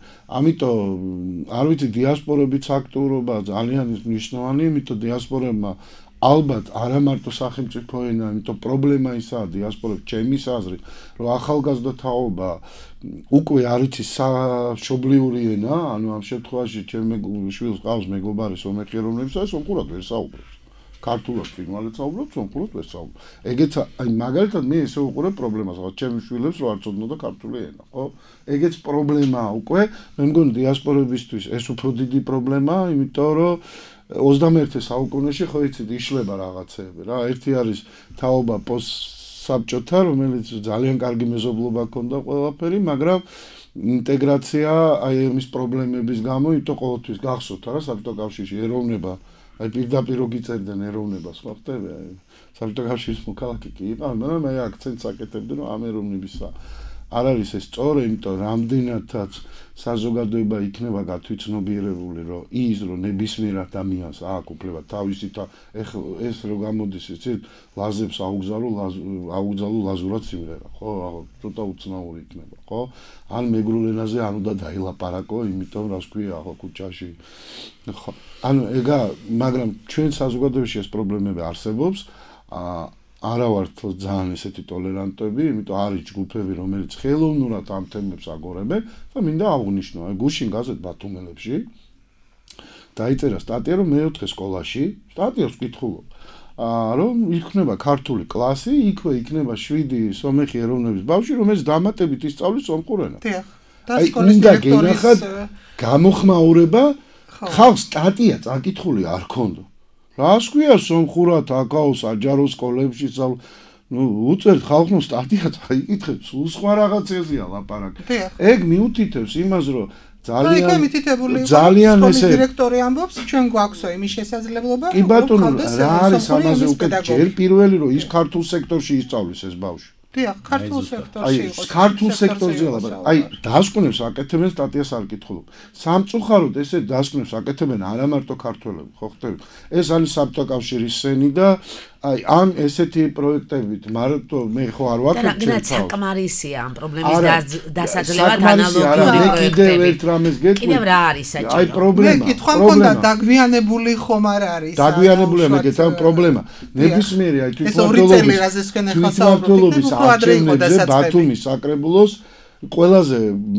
ამიტომ არ ვიცი დიასპორების აქტიურობა ძალიან მნიშვნელოვანი, იმიტომ დიასპორებმა ალბათ არა მარტო სახელმწიფო ენა, იმიტომ პრობლემა ისაა დიასპორებს ჩემის აზრით, რომ ახალგაზრდა თაობა უკვე არ იცის მშობლიური ენა, ანუ ამ შემთხვევაში ჩემ შვილს ყავს მეგობარი სომეხი ეროვნებისა, სომხურად ვერ საუბრობს. ქართულად ფრინვალეთ საუბრობს, სომხურად ვერ საუბრობს. ეგეც აი მაგალითად მე ესე უყურებ პრობლემას, რა ჩემ შვილებს რო არ ცოდნოდა ქართული ენა, ხო? ეგეც პრობლემაა უკვე, მე მგონი დიასპორებისთვის ეს უფრო დიდი პრობლემაა, იმიტომ რომ ოცდამეერთე საუკუნეში ხო იცით იშლება რაღაცეები რა. ერთი არის თაობა პოსტსაბჭოთა, რომელიც ძალიან კარგი მეზობლობა ჰქონდა ყველაფერი, მაგრამ ინტეგრაცია აი ამის პრობლემების გამო, იტო ყოველთვის გახსოვთ რა საბჭოთა კავშირში ეროვნება, აი პირდაპირ გიწერდნენ ეროვნებას, ხო ხტები? აი საბჭოთა კავშირის მოქალაქე კი იყო, მაგრამ აი აქცენტს აკეთებდნენ, რომ ამ ეროვნებისა არ არის ეს სწორი, იმიტომ რამდენადაც საზოგადოება იქნება გათვითცნობიერებული, რომ ის რომ ნებისმიერ ადამიანს აქვს უფლება თავისი ეს რო გამოდის, იცით, ლაზებს აუგზავნო, აუგზავნო ლაზურად სიმღერა, ხო? ცოტა უცნაური იქნება, ხო? ან მეგრულ ენაზე არ უნდა დაილაპარაკო, იმიტომ რას ქვია ახლა ქუჩაში. ხო, ანუ ეგა, მაგრამ ჩვენ საზოგადოებაში ეს პრობლემები არსებობს, აა არა ვართ ძალიან ესეთი ტოლერანტები, იმიტომ არის ჯგუფები, რომელიც ხელოვნურად ამ თემებს აგორებენ და მინდა აღვნიშნო, აი გუშინ გაზეთ ბათუმელებში დაიწერა სტატია, რომ მეოთხე სკოლაში, სტატიას ვკითხულობ, რომ იქნება ქართული კლასი, იქვე იქნება შვიდი სომეხი ეროვნების ბავშვი, რომელიც დამატებით ისწავლის სომხურ ენას. დიახ. და სკოლის დირექტორის გამოხმაურება ხალხს სტატია წაკითხული არ ქონდა. რას ქვია სომხურად აკაო საჯარო სკოლებში სწავლ ნუ უწერთ ხალხმა სტატია წაიკითხებს, სულ სხვა რაღაცეზეა ლაპარაკი. ეგ მიუთითებს იმას, რომ ძალიან ძალიან ესე დირექტორი ამბობს, ჩვენ გვაქვსო იმის შესაძლებლობა, კი ბატონო, რა არის ამაზე უკვე ჯერ პირველი რომ ის ქართულ სექტორში ისწავლის ეს ბავშვი. დიახ, ქართულ სექტორში იყო. აი, ქართულ სექტორზე ლაპარაკი. აი, დასკვნებს აკეთებენ სტატიას არ კითხულობ. სამწუხაროდ ესე დასკვნებს აკეთებენ არა მარტო ქართველები, ხო ხტები? ეს არის საბჭოთა კავშირის სენი და აი, ამ ესეთი პროექტებით, მარტო მე ხო არ ვაკეთებ ჩვენ. და საკმარისია ამ პრობლემის დასაძლევად ანალოგიური პროექტები. კიდევ ერთ რამეს გეტყვი. კიდევ რა არის საჭირო? აი, პრობლემა. მე კითხვა მქონდა დაგვიანებული ხომ არ არის? დაგვიანებულია მეგეთ ამ პრობლემა. ნებისმიერი აი თვითმმართველობის არჩევნებზე ბათუმის საკრებულოს ყველაზე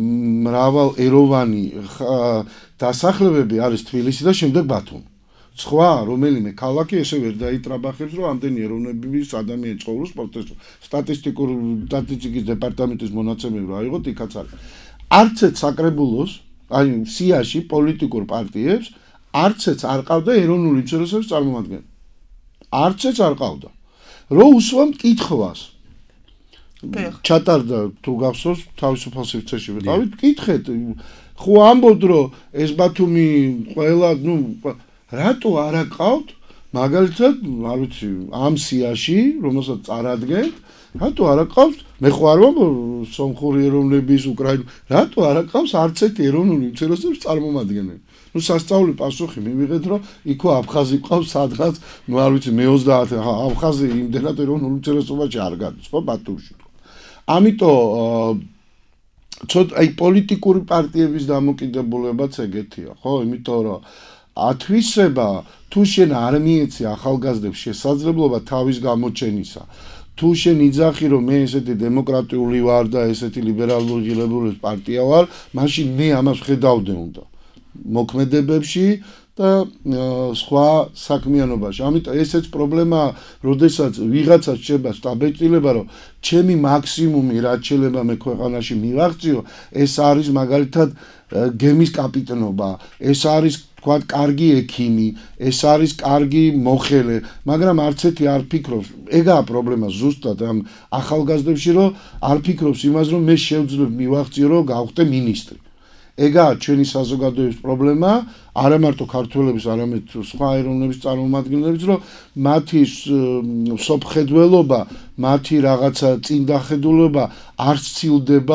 მრავალეროვანი დასახლებები არის თბილისი და შემდეგ ბათუმი. სხვა რომელიმე ქალაქი ესე ვერ დაიტრაბახებს, რომ ამდენი ეროვნების ადამიანი ცხოვრობს პროტესტში. სტატისტიკურ სტატისტიკის დეპარტამენტის მონაცემები რა აიღოთ, იქაც არის. არც ერთ საკრებულოს, აი სიაში პოლიტიკურ პარტიებს არცეც არ ყავდა ეროვნული უმცირესობის წარმომადგენელი. არცეც არ ყავდა. რო უსვამთ კითხვას. ჩატარდა თუ გახსოვს თავისუფალ სივრცეში ვიყავით, კითხეთ, ხო ამბობთ რომ ეს ბათუმი ყველა, ნუ რატო არ აყავთ? მაგალითად, არ ვიცი, ამ სიაში, რომელსაც წარადგენთ, რატო არ აყავს? მე ხო არ ვამბობ სომხური ეროვნების, უკრაინის, რატო არ აყავს არც ერთი ეროვნული უმცირესობის წარმომადგენელი? ნუ სასწაული პასუხი მივიღეთ, რომ იქო აფხაზი ყავს სადღაც, ნუ არ ვიცი, მე ოცდაათი, აფხაზი იმდენად ეროვნულ უმცირესობაში არ გადის, ხო, ბათუმში. ამიტომ ცოტა აი პოლიტიკური პარტიების დამოკიდებულებაც ეგეთია, ხო? იმიტომ რომ ათვისება თუ შენ არ მიეცი ახალგაზრდებს შესაძლებლობა თავის გამოჩენისა, თუ შენ იძახი რომ მე ესეთი დემოკრატიული ვარ და ესეთი ლიბერალური ღირებულების პარტია ვარ, მაშინ მე ამას ვხედავდე უნდა მოქმედებებში და სხვა საქმიანობაში. ამიტომ ესეც პრობლემაა, როდესაც ვიღაცა შეება სტაბილურობა, რომ ჩემი მაქსიმუმი რაც შეიძლება მე ქვეყანაში მივაღწიო, ეს არის მაგალითად გემის კაპიტნობა, ეს არის თქვა კარგი ექიმი, ეს არის კარგი მოხელე, მაგრამ არც ერთი არ ფიქრობს, ეგაა პრობლემა ზუსტად ამ ახალგაზრდებში, რომ არ ფიქრობს იმას, რომ მე შევძლებ მივაღწიო, რომ გავხდე მინისტრი. ეგაა ჩვენი საზოგადოების პრობლემა, არა მარტო ქართველების, არამედ სხვა ეროვნების წარმომადგენლების, რომ მათი სოფხედველობა, მათი რაღაცა წინდახედულობა არ სცილდება,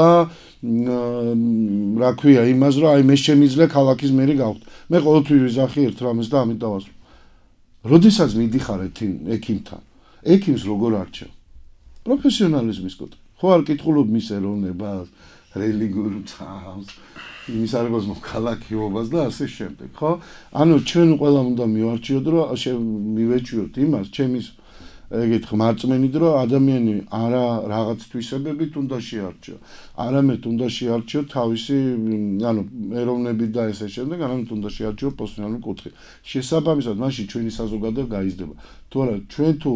რა ქვია, იმას, რომ აი მე შემიძლია ქალაქის მერი გავხდე. მე ყოველთვის ვიზახი ერთ რამეს და ამით დავასრულებ. როდესაც მიდიხარ ექიმთან, ექიმს როგორ არჩევ? პროფესიონალიზმის კუთხე. ხო არ კითხულობ მის ეროვნებას, რელიგიურ წამს, იმის არგოს მოქალაქეობას და ასე შემდეგ, ხო? ანუ ჩვენ ყველამ უნდა მივარჩიოთ, რომ მივეჩვიოთ იმას, ჩემის ეგეთ ხმარწმენით, რომ ადამიანი არა რაღაც თვისებებით უნდა შეარჩიო. არამედ უნდა შეარჩიო თავისი, ანუ ეროვნებით და ესე შემდეგ, არამედ უნდა შეარჩიო პროფესიონალური კუთხე. შესაბამისად, მაშინ ჩვენი საზოგადოება გაიზრდება. თუ არა, ჩვენ თუ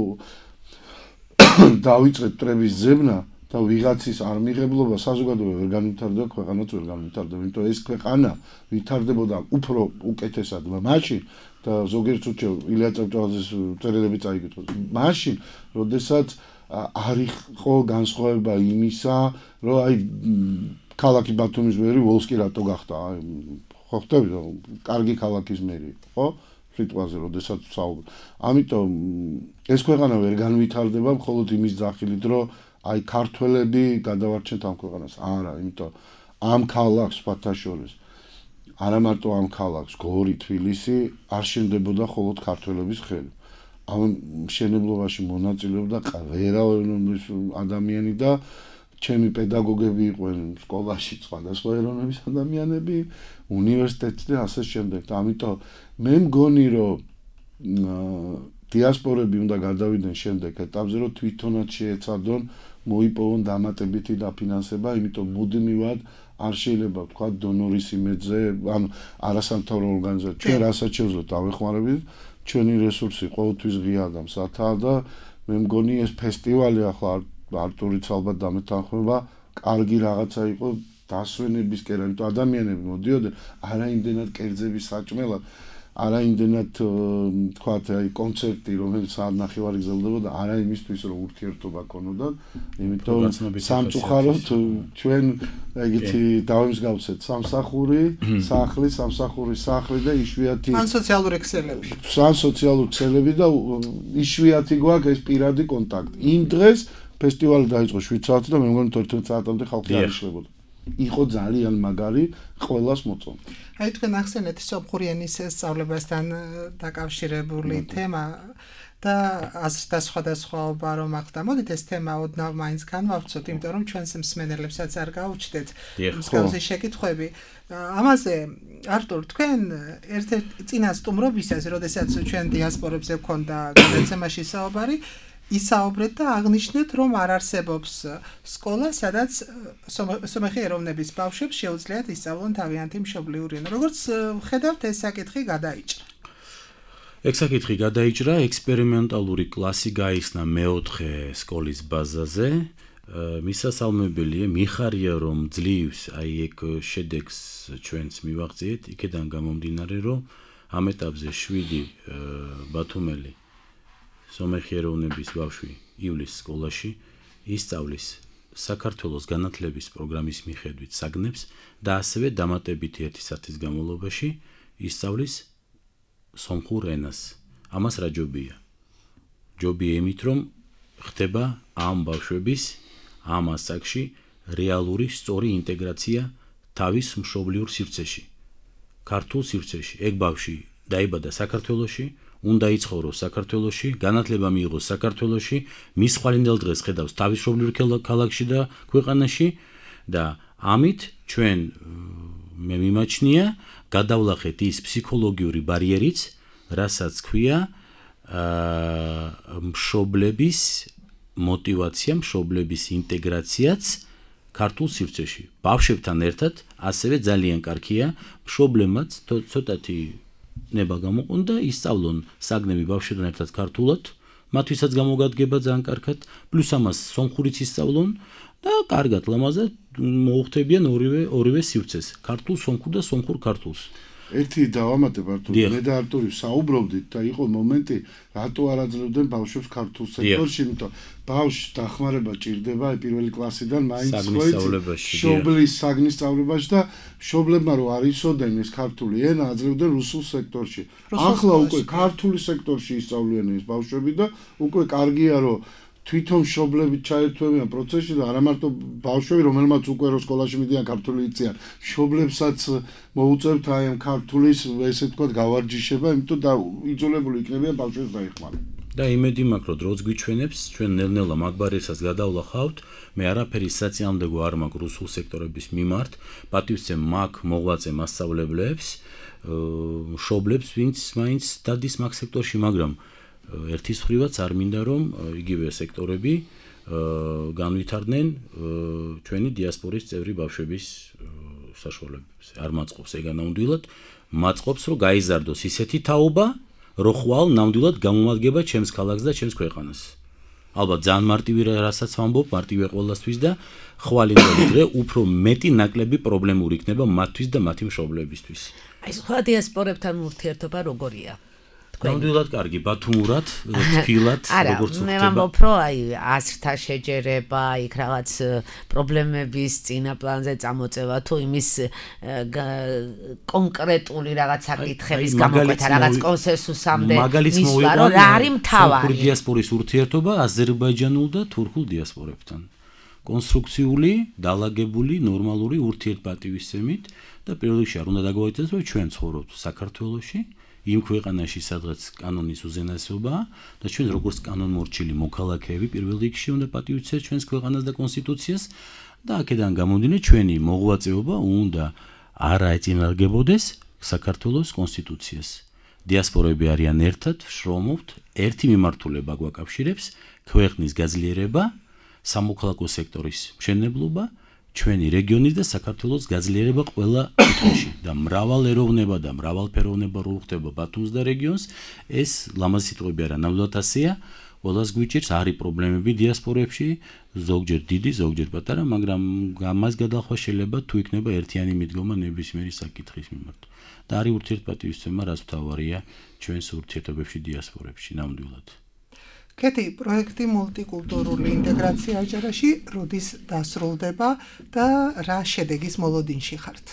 დავიწყეთ მტრების ძებნა და ვიღაცის არ მიღებლობა საზოგადოება ვერ განვითარდება, ქვეყანაც ვერ განვითარდება, იმიტომ ეს ქვეყანა ვითარდებოდა უფრო უკეთესად, მაშინ და ზოგიერთ უჩევ ილია ჭავჭავაძის წერილები წაიკითხოთ. მაშინ, როდესაც არ იყო განსხვავება იმისა, რომ აი ქალაქი ბათუმის მერი ვოლსკი რატო გახდა, ხო ხტები, კარგი ქალაქის მერი, ხო? სიტყვაზე, როდესაც საუბრობ. ამიტომ ეს ქვეყანა ვერ განვითარდება მხოლოდ იმის ძახილით, რომ აი ქართველები გადავარჩენთ ამ ქვეყანას. არა, იმიტომ ამ ქალაქს ფათაშორის არა მარტო ამ ქალაქს, გორი, თბილისი არ შენდებოდა მხოლოდ ქართველების ხელი. ამ მშენებლობაში მონაწილეობდა ყველა ეროვნების ადამიანი და ჩემი პედაგოგები იყვნენ სკოლაში, სხვადასხვა ეროვნების ადამიანები, უნივერსიტეტში და ასე შემდეგ. ამიტომ მე მგონი, რომ დიასპორები უნდა გადავიდნენ შემდეგ ეტაპზე, რომ თვითონაც შეეცადონ მოიპოვონ დამატებითი დაფინანსება, იმიტომ მუდმივად არ შეიძლება თქვა დონორის იმედზე, ანუ არასამთავრობო ორგანიზაცია, ჩვენ რასაც შევძლოთ დავეხმარებით, ჩვენი რესურსი ყოველთვის ღია და მსათაა და მე მგონი ეს ფესტივალი ახლა არტურიც ალბათ დამეთანხმება, კარგი რაღაცა იყო დასვენების კერა, იმიტომ ადამიანები მოდიოდნენ არა იმდენად კერძების საჭმელად, არა იმდენად თქვა აი კონცერტი, რომელიც საათ ნახევარი გრძელდებოდა, არა იმისთვის, რომ ურთიერთობა ქონოდათ, იმიტომ სამწუხაროდ ჩვენ ეგეთი დავიმსგავსეთ სამსახური, სახლი, სამსახური სახლი და იშვიათი ან სოციალური ქსელები. ან სოციალური ქსელები და იშვიათი გვაქვს ეს პირადი კონტაქტი. იმ დღეს ფესტივალი დაიწყო შვიდ საათზე და მე მგონი თერთმეტ საათამდე ხალხი არ იშლებოდა. იყო ძალიან მაგარი, ყველას მოწონდა. აი თქვენ ახსენეთ სომხური ენის სწავლებასთან დაკავშირებული თემა და აზრთა სხვადასხვაობა რომ ახდა. მოდით ეს თემა ოდნავ მაინც განვავრცოთ, იმიტომ რომ ჩვენს მსმენელებსაც არ გაუჩნდეთ მსგავსი შეკითხვები. ამაზე არტურ, თქვენ ერთ-ერთი წინა სტუმრობისას, როდესაც ჩვენ დიასპორებზე გვქონდა გადაცემაში საუბარი, ისაუბრეთ და აღნიშნეთ, რომ არ არსებობს სკოლა, სადაც სომეხი ეროვნების ბავშვებს შეუძლიათ ისწავლონ თავიანთი მშობლიური ენა. როგორც ხედავთ, ეს საკითხი გადაიჭრა. ეგ საკითხი გადაიჭრა, ექსპერიმენტალური კლასი გაიხსნა მეოთხე სკოლის ბაზაზე. მისასალმებელია, მიხარია რომ ძლივს აი ეგ შედეგს ჩვენც მივაღწიეთ, იქედან გამომდინარე რომ ამ ეტაპზე შვიდი ბათუმელი სომეხი ეროვნების ბავშვი ივლისის სკოლაში ისწავლის საქართველოს განათლების პროგრამის მიხედვით საგნებს და ასევე დამატებითი ერთი საათის განმავლობაში ისწავლის სომხურ ენას. ამას რა ჯობია? ჯობია იმით, რომ ხდება ამ ბავშვების ამ ასაკში რეალური სწორი ინტეგრაცია თავის მშობლიურ სივრცეში. ქართულ სივრცეში. ეგ ბავშვი დაიბადა საქართველოში, უნდა იცხოვროს საქართველოში, განათლება მიიღოს საქართველოში, მის ხვალინდელ დღეს ხედავს თავის მშობლიურ ქალაქში და ქვეყანაში და ამით ჩვენ მე მიმაჩნია გადავლახეთ ის ფსიქოლოგიური ბარიერიც, რასაც ქვია მშობლების მოტივაცია, მშობლების ინტეგრაციაც ქართულ სივრცეში. ბავშვებთან ერთად ასევე ძალიან კარგია მშობლებმაც ცოტათი ნება გამოყონ და ისწავლონ საგნები ბავშვებთან ერთად ქართულად, მათთვისაც გამოგადგება ძალიან კარგად, პლუს ამას სომხურიც ისწავლონ და კარგად ლამაზად მოუხდებიან ორივე ორივე სივრცეს, ქართულ სომხურ და სომხურ ქართულს. ერთი დავამატებ არტური, მე და არტური საუბრობდით და იყო მომენტი, რატო არ აძლევდნენ ბავშვებს ქართულ სექტორში, იმიტომ ბავშვს დახმარება ჭირდება პირველი კლასიდან მაინც მშობლის საგნის სწავლებაში და მშობლებმა რო არ იცოდნენ ეს ქართული ენა, აძლევდნენ რუსულ სექტორში. ახლა უკვე ქართული სექტორში ისწავლიან ეს ბავშვები და უკვე კარგია რომ თვითონ მშობლები ჩაერთვებიან პროცესში და არა მარტო ბავშვები, რომელმაც უკვე რო სკოლაში მიდიან ქართული იციან, მშობლებსაც მოუწევთ აი ამ ქართულის ესე ვთქვათ გავარჯიშება, იმიტომ და იძულებული იქნებიან ბავშვებს დაეხმაროს. და იმედი მაქვს, რომ დროც გვიჩვენებს, ჩვენ ნელ-ნელა მაგბარისაც გადავლახავთ, მე არაფერი საწინააღმდეგო არ მაქვს რუსულ სექტორების მიმართ, პატივცემ მაგ მოღვაწე მასწავლებლებს, მშობლებს, ვინც მაინც დადის მაგ სექტორში, მაგრამ ერთის მხრივაც არ მინდა რომ იგივე სექტორები განვითარდნენ ჩვენი დიასპორის წევრი ბავშვების საშუალებებს. არ მაწყობს ეგ ნამდვილად, მაწყობს რომ გაიზარდოს ისეთი თაობა, რომ ხვალ ნამდვილად გამომადგება ჩემს ქალაქს და ჩემს ქვეყანას. ალბათ ძალიან მარტივი რასაც ვამბობ, მარტივია ყველასთვის და ხვალინდელი დღე უფრო მეტი ნაკლები პრობლემური იქნება მათთვის და მათი მშობლებისთვის. აი სხვა დიასპორებთან ურთიერთობა როგორია? ნამდვილად კარგი, ბათუმურად, თბილად, როგორც უხდება. არა, მე ვამბობ, რომ აი აზრთა შეჯერება, იქ რაღაც პრობლემების წინა პლანზე წამოწევა თუ იმის კონკრეტული რაღაც საკითხების გამოკვეთა, რაღაც კონსენსუსამდე მისვლა, რომ რა არის მთავარი. სომხური დიასპორის ურთიერთობა აზერბაიჯანულ და თურქულ დიასპორებთან. კონსტრუქციული, დალაგებული, ნორმალური ურთიერთპატივისცემით და პირველ რიგში არ უნდა დაგვაიცეს, რომ ჩვენ ცხოვრობთ საქართველოში. იმ ქვეყანაში, სადღაც კანონის უზენაესობაა და ჩვენ როგორც კანონმორჩილი მოქალაქეები პირველ რიგში უნდა პატივიცეთ ჩვენს ქვეყანას და კონსტიტუციას და აქედან გამომდინე ჩვენი მოღვაწეობა უნდა არ აეწინააღმდეგებოდეს საქართველოს კონსტიტუციას. დიასპორები არიან ერთად, შრომობთ, ერთი მიმართულება გვაკავშირებს, ქვეყნის გაძლიერება, სამოქალაქო სექტორის მშენებლობა, ჩვენი რეგიონის და საქართველოს გაძლიერება ყველა კუთხეში და მრავალეროვნება და მრავალფეროვნება რო ხდება ბათუმს და რეგიონს, ეს ლამაზი სიტყვები არა, ნამდვილად ასეა, ყველას გვიჭირს, არის პრობლემები დიასპორებში, ზოგჯერ დიდი, ზოგჯერ პატარა, მაგრამ ამას გადახვა შეიძლება თუ იქნება ერთიანი მიდგომა ნებისმიერი საკითხის მიმართ. და არის ურთიერთპატივისცემა, რაც მთავარია ჩვენს ურთიერთობებში დიასპორებში, ნამდვილად. კეთი, პროექტი მულტიკულტურული ინტეგრაცია აჭარაში როდის დასრულდება და რა შედეგის მოლოდინში ხართ?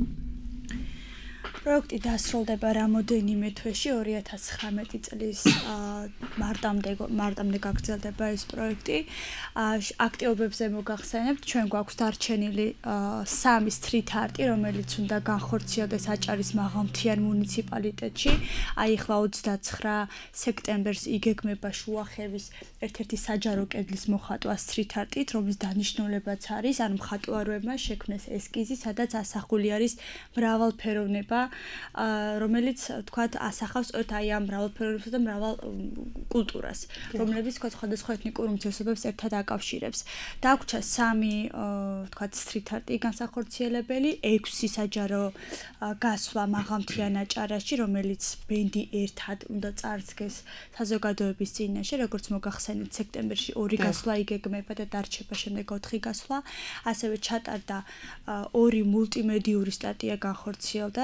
პროექტი დასრულდება რამოდენიმე თვეში, ორი ათას ცხრამეტი წლის მარტამდე მარტამდე გაგრძელდება ეს პროექტი. აქტივობებზე მოგახსენებთ, ჩვენ გვაქვს დარჩენილი სამი street art-ი, რომელიც უნდა განხორციელდეს აჭარის მაღალმთიან მუნიციპალიტეტში. აი ახლა ოცდაცხრა სექტემბერს იგეგმება შუახევის ერთ-ერთი საჯარო კედლის მოხატვა street art-ით, რომლის დანიშნულებაც არის, ანუ მხატვარებმა შექმნეს ესკიზი, სადაც ასახული არის მრავალფეროვნება, რომელიც თქვათ ასახავს ერთ აი ამ მრავალფეროვნებას და მრავალ კულტურას, რომლებიც თქვათ სხვადასხვა ეთნიკურ უმცირესობებს ერთად აკავშირებს. დაგვრჩა სამი თქვათ street art-ი განსახორციელებელი, ექვსი საჯარო გასვლა მაღალმთიან აჭარაში, რომელიც ბენდი ერთად უნდა წარსდგეს საზოგადოების წინაშე, როგორც მოგახსენეთ, სექტემბერში ორი გასვლა იგეგმება და დარჩება შემდეგ ოთხი გასვლა. ასევე ჩატარდა ორი მულტიმედიური სტატია განხორციელდა,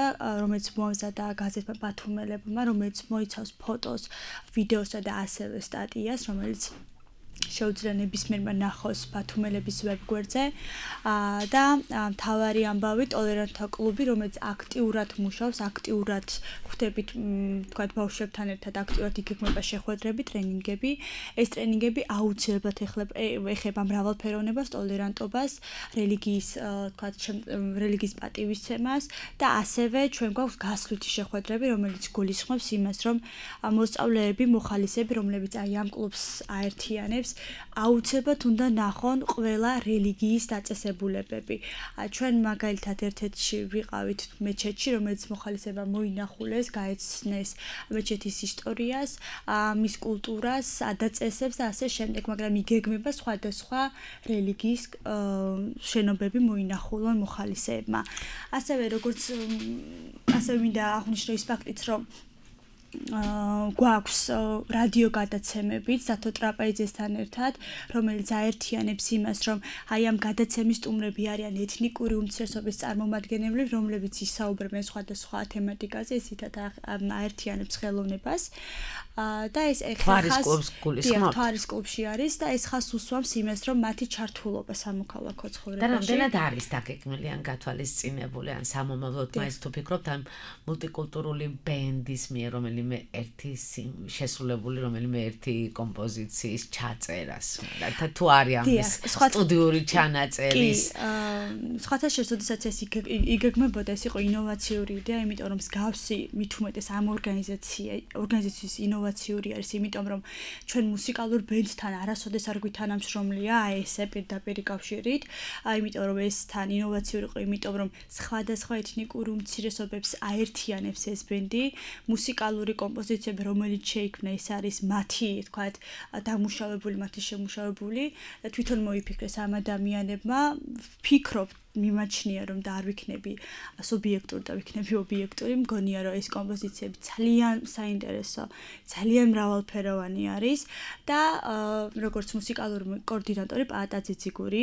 რომელიც მოამზადა გაზეთმა ბათუმელებმა, რომელიც მოიცავს ფოტოს, ვიდეოსა და ასევე სტატიას, რომელიც შეუძლია ნებისმიერმა ნახოს ბათუმელების ვებგვერდზე და მთავარი ამბავი ტოლერანტთა კლუბი, რომელიც აქტიურად მუშაობს, აქტიურად ხვდებით, თქვათ ბავშვებთან ერთად აქტიურად იგეგმება შეხვედრები, ტრენინგები. ეს ტრენინგები აუცილებლად ეხება მრავალფეროვნებას, ტოლერანტობას, რელიგიის, თქვათ, რელიგიის პატივისცემას და ასევე ჩვენ გვაქვს გასვლითი შეხვედრები, რომელიც გულისხმობს იმას, რომ მოსწავლეები, მოხალისეები, რომლებიც აი ამ კლუბს აერთიანებს, აუცილებლად უნდა ნახონ ყველა რელიგიის დაწესებულებები. ჩვენ მაგალითად ერთ-ერთში ვიყავით მეჩეთში, რომელიც მოხალისეებმა მოინახულეს, გაეცნეს მეჩეთის ისტორიას, მის კულტურას, ადაწესებს და ასე შემდეგ, მაგრამ იგეგმება სხვადასხვა რელიგიის შენობები მოინახულონ მოხალისეებმა. ასევე როგორც ასევე მინდა აღვნიშნო ის ფაქტიც, რომ გვაქვს რადიო გადაცემებიც დათო ტრაპეიძესთან ერთად, რომელიც აერთიანებს იმას, რომ აი ამ გადაცემის სტუმრები არიან ეთნიკური უმცირესობის წარმომადგენლები, რომლებიც ისაუბრებენ სხვადასხვა თემატიკაზე, ისეთად აერთიანებს ხელოვნებას. და ეს ეხლა თვარის კლუბში არის და ეს ხას უსვამს იმას, რომ მათი ჩართულობა სამოქალაქო ცხოვრებაში. და რამდენად არის დაგეგმილი ან გათვალისწინებული ან სამომავლოდ მაინც თუ ფიქრობთ ამ მულტიკულტურული ბენდის მიერ, რომელიმე ერთი შესრულებული, რომელიმე ერთი კომპოზიციის ჩაწერას, და თუ არის ამის სტუდიური ჩანაწერის. სხვათა შესაძლოა ეს იგეგმებოდა, ეს იყო ინოვაციური იდეა, იმიტომ რომ მსგავსი მით უმეტეს ამ ორგანიზაცია ორგანიზაციის ინოვაციური არის, იმიტომ რომ ჩვენ მუსიკალურ ბენდთან არასოდეს არ გვითანამშრომლია ესე პირდაპირ კავშირით, იმიტომ რომ ეს თან ინოვაციური იყო, იმიტომ რომ სხვადასხვა ეთნიკური უმცირესობებს აერთიანებს ეს ბენდი, მუსიკალური კომპოზიციები, რომელიც შეიქმნა, ეს არის მათი, თქვათ, დამუშავებული, მათი შემუშავებული და თვითონ მოიფიქრეს ამ ადამიანებმა, ფიქრობ მიმაჩნია რომ და არ ვიქნები სუბიექტური და ვიქნები ობიექტური, მგონია რომ ეს კომპოზიციები ძალიან საინტერესო, ძალიან მრავალფეროვანი არის და როგორც მუსიკალური კოორდინატორი პაატა ძიძიგური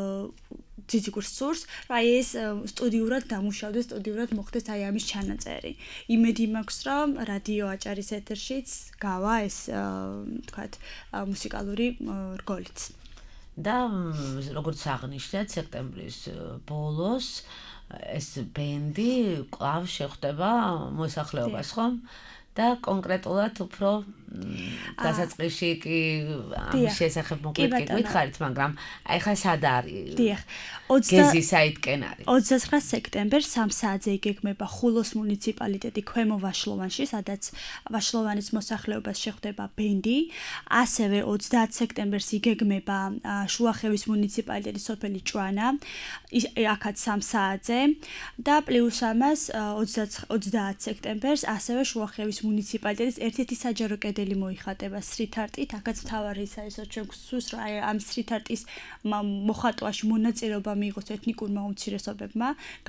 ძიძიგურს სურს, რომ აი ეს სტუდიურად დამუშავდეს, სტუდიურად მოხდეს აი ამის ჩანაწერი. იმედი მაქვს, რომ რადიო აჭარის ეთერშიც გავა ეს, თქვათ, მუსიკალური რგოლიც. და როგორც აღნიშნეთ, სექტემბრის ბოლოს ეს ბენდი კვლავ შეხვდება მოსახლეობას, ხომ? და კონკრეტულად უფრო დასაწყისში კი ამის შესახებ მოკლედ კი გითხარით, მაგრამ აი ხა სად არის? დიახ. გეზი საითკენ არის. ოცდაცხრა სექტემბერს სამ საათზე იგეგმება ხულოს მუნიციპალიტეტი ქვემო ვაშლოვანში, სადაც ვაშლოვანის მოსახლეობას შეხვდება ბენდი. ასევე ოცდაათ სექტემბერს იგეგმება შუახევის მუნიციპალიტეტი სოფელი ჭვანა, აქაც სამ საათზე და პლუს ამას ოცდაათ სექტემბერს ასევე შუახევის მუნიციპალიტეტის ერთ-ერთი საჯარო კედელი მოიხატება სრითარტით, აქაც მთავარი ის არის, რომ ჩვენ გვსურს, რომ აი ამ სრითარტის მოხატვაში მონაწილეობა მიიღოს ეთნიკურმა უმცირესობებმა,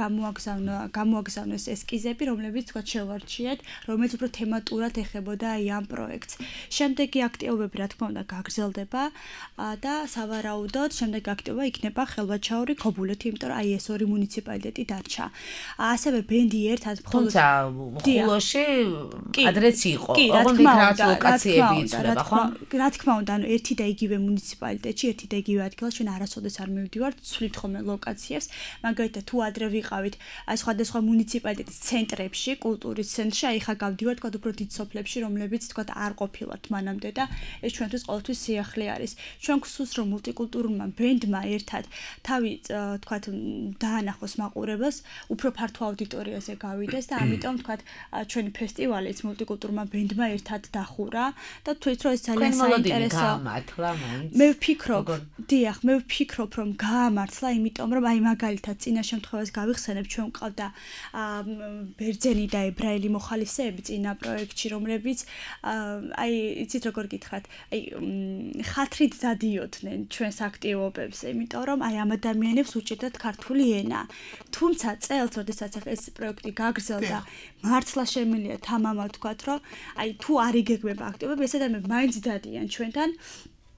გამოაგზავნოს ესკიზები, რომლებიც თქვა შევარჩიეთ, რომელიც უფრო თემატურად ეხებოდა აი ამ პროექტს. შემდეგი აქტივობები, რა თქმა უნდა, გაგრძელდება და სავარაუდოდ შემდეგი აქტივობა იქნება ხელვაჩაური ქობულეთი, იმიტომ რომ აი ეს ორი მუნიციპალიტეტი დარჩა. ასევე ბენდი ერთად მხოლოდ თუმცა ხულოში ადრეც იყო, ოღონდ იქ ლოკაციები იცვლება, ხო? რა თქმა უნდა, ანუ ერთი და იგივე მუნიციპალიტეტში, ერთი და იგივე ადგილას ჩვენ არასოდეს არ მივდივართ, ვცვლით ხოლმე ლოკაციებს, მაგალითად თუ ადრე ვიყავით აი სხვადასხვა მუნიციპალიტეტის ცენტრებში, კულტურის ცენტრში, აი ხა გავდივართ თქვა უფრო დიდ სოფლებში, რომლებიც თქვა არ ყოფილათ მანამდე და ეს ჩვენთვის ყოველთვის სიახლე არის. ჩვენ გვსურს რომ მულტიკულტურულმა ბენდმა ერთად თავი თქვა დაანახოს მაყურებელს, უფრო ფართო აუდიტორიაზე გავიდეს და ამიტომ თქვა ჩვენი ფესტივალიც მულტიკულტურულმა ბენდმა ერთად დახურა და თვით რომ ეს ძალიან საინტერესო გამართლა მაინც. მე ვფიქრობ, დიახ, მე ვფიქრობ რომ გაამართლა, იმიტომ რომ აი მაგალითად წინა შემთხვევას გავიხსენებ, ჩვენ ყავდა ბერძენი და ებრაელი მოხალისეები წინა პროექტში, რომლებიც აი იცით როგორ გითხრათ, აი ხათრით დადიოდნენ ჩვენს აქტივობებს, იმიტომ რომ აი ამ ადამიანებს უჭირდათ ქართული ენა. თუმცა წელს, როდესაც ეს პროექტი გაგრძელდა, მართლა შემიძლია თამამად ვთქვათ, რომ აი თუ არ იგეგმება აქტივობები, ეს ადამიანები მაინც დადიან ჩვენთან.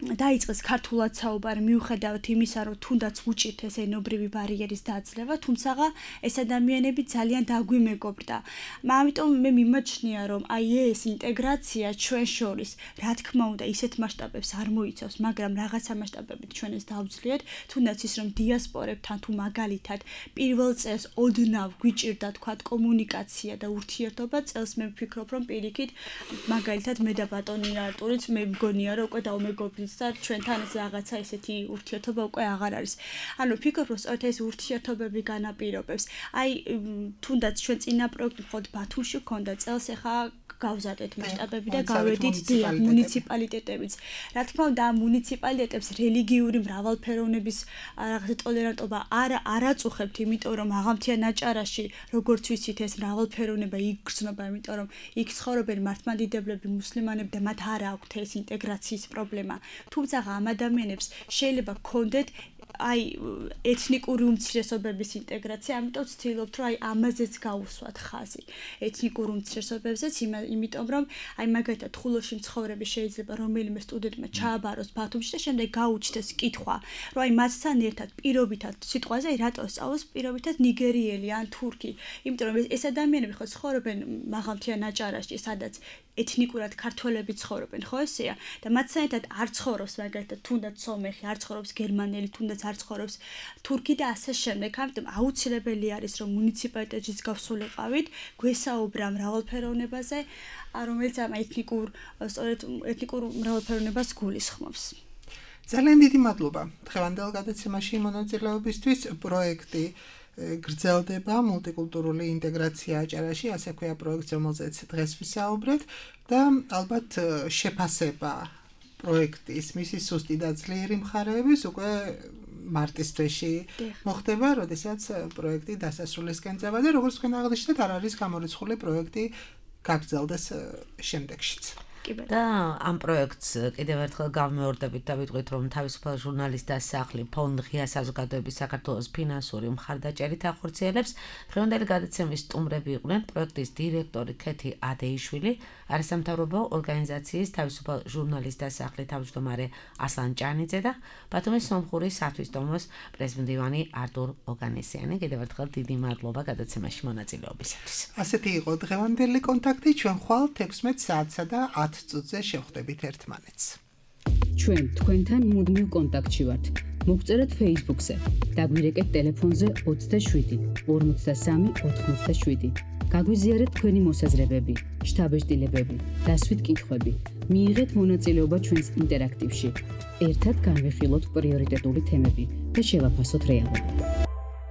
დაიწყეს ქართულად საუბარი მიუხედავად იმისა, რომ თუნდაც უჭირთ ეს ენობრივი ბარიერის დაძლევა, თუმცა ეს ადამიანები ძალიან დაგვიმეგობრდა. ამიტომ მე მიმაჩნია, რომ აი ეს ინტეგრაცია ჩვენ შორის, რა თქმა უნდა, ისეთ მასშტაბებს არ მოიცავს, მაგრამ რაღაცა მასშტაბებით ჩვენ ეს დავძლიოთ, თუნდაც ის რომ დიასპორებთან თუ მაგალითად პირველ წელს ოდნავ გვიჭირდა თქვა კომუნიკაცია და ურთიერთობა, წელს მე ვფიქრობ, რომ პირიქით მაგალითად მე და ბატონი არტურიც მე მგონია, რომ უკვე დავმეგობრდით და ჩვენთან ეს რაღაცა ესეთი ურთიერთობა უკვე აღარ არის. ანუ ვფიქრობ, რომ სწორედ ეს ურთიერთობები განაპირობებს. აი თუნდაც ჩვენ წინა პროექტი მხოლოდ ბათუმში გქონდა წელს, ახლა გავზადეთ მასშტაბები და გავედით დიახ მუნიციპალიტეტებიც. რა თქმა უნდა, მუნიციპალიტეტებს რელიგიური მრავალფეროვნების რაღაცა ტოლერანტობა არ არაწუხებთ, იმიტომ რომ აღამთიან აჭარაში, როგორც ვიცით, ეს მრავალფეროვნება იგრძნობა, იმიტომ რომ იქ ცხოვრობენ მართლმადიდებლები, მუსლიმანები და მათ არ აქვთ ეს ინტეგრაციის პრობლემა. თუმცა ამ ადამიანებს შეიძლება გქონდეთ აი ეთნიკური უმცირესობების ინტეგრაცია, ამიტომ ვცდილობთ, რომ აი ამაზეც გავუსვათ ხაზი. ეთნიკურ უმცირესობებზეც, იმიტომ რომ აი მაგალითად ხულოში მცხოვრები შეიძლება რომელიმე სტუდენტმა ჩააბაროს ბათუმში და შემდეგ გაუჩნდეს კითხვა, რომ აი მასთან ერთად პირობითად სიტყვაზე რატო სწავლობს პირობითად ნიგერიელი ან თურქი, იმიტომ რომ ეს ადამიანები ხო ცხოვრობენ მაღალმთიან აჭარაში, სადაც ეთნიკურად ქართველები ცხოვრობენ, ხო ესეა? და მათთან ერთად არ ცხოვრობს მაგალითად თუნდაც სომეხი, არ ცხოვრობს გერმანელი, თუნდაც არ ცხოვრობს თურქი და ასე შემდეგ. ამიტომ აუცილებელი არის, რომ მუნიციპალიტეტშიც გავსულიყავით, გვესაუბრა მრავალფეროვნებაზე, რომელიც ამ ეთნიკურ, სწორედ ეთნიკურ მრავალფეროვნებას გულისხმობს. ძალიან დიდი მადლობა დღევანდელ გადაცემაში მონაწილეობისთვის. პროექტი გრძელდება მულტიკულტურული ინტეგრაცია აჭარაში, ასე ქვია პროექტს, რომელზეც დღეს ვისაუბრეთ და ალბათ შეფასება პროექტის მისი სუსტი და ძლიერი მხარეების უკვე მარტის თვეში მოხდება, როდესაც პროექტი დასასრულისკენ წევა და როგორც თქვენ აღნიშნეთ, არ არის გამორიცხული პროექტი გაგრძელდეს შემდეგშიც. და ამ პროექტს კიდევ ერთხელ გავმეორდებით და ვიტყვით, რომ თავისუფალ ჟურნალისტთა სახლი ფონდ ღია საზოგადოების საქართველოს ფინანსური მხარდაჭერით ახორციელებს. დღევანდელი გადაცემის სტუმრები იყვნენ პროექტის დირექტორი ქეთი ადეიშვილი, არასამთავრობო ორგანიზაციის თავისუფალ ჟურნალისტთა სახლის თავმჯდომარე ასლან ჭანიძე და ბათუმის სომხური სათვისტომოს პრეზიდენტი არტურ ოგანესიანი. კიდევ ერთხელ დიდი მადლობა გადაცემაში მონაწილეობისათვის. ასეთი იყო დღევანდელი კონტაქტი. ჩვენ ხვალ თექვსმეტ საათსა და ათ წუთზე შევხვდებით ერთმანეთს. ჩვენ თქვენთან მუდმივ კონტაქტში ვართ. მოგწერეთ Facebook-ზე, დაგვირეკეთ ტელეფონზე ოცდაშვიდი ორმოცდასამი ოთხმოცდაშვიდი. გაგვიზიარეთ თქვენი მოსაზრებები, შთაბეჭდილებები, დასვით კითხვები. მიიღეთ მონაწილეობა ჩვენს ინტერაქტივში. ერთად განვიხილოთ პრიორიტეტული თემები და შევაფასოთ რეალობა.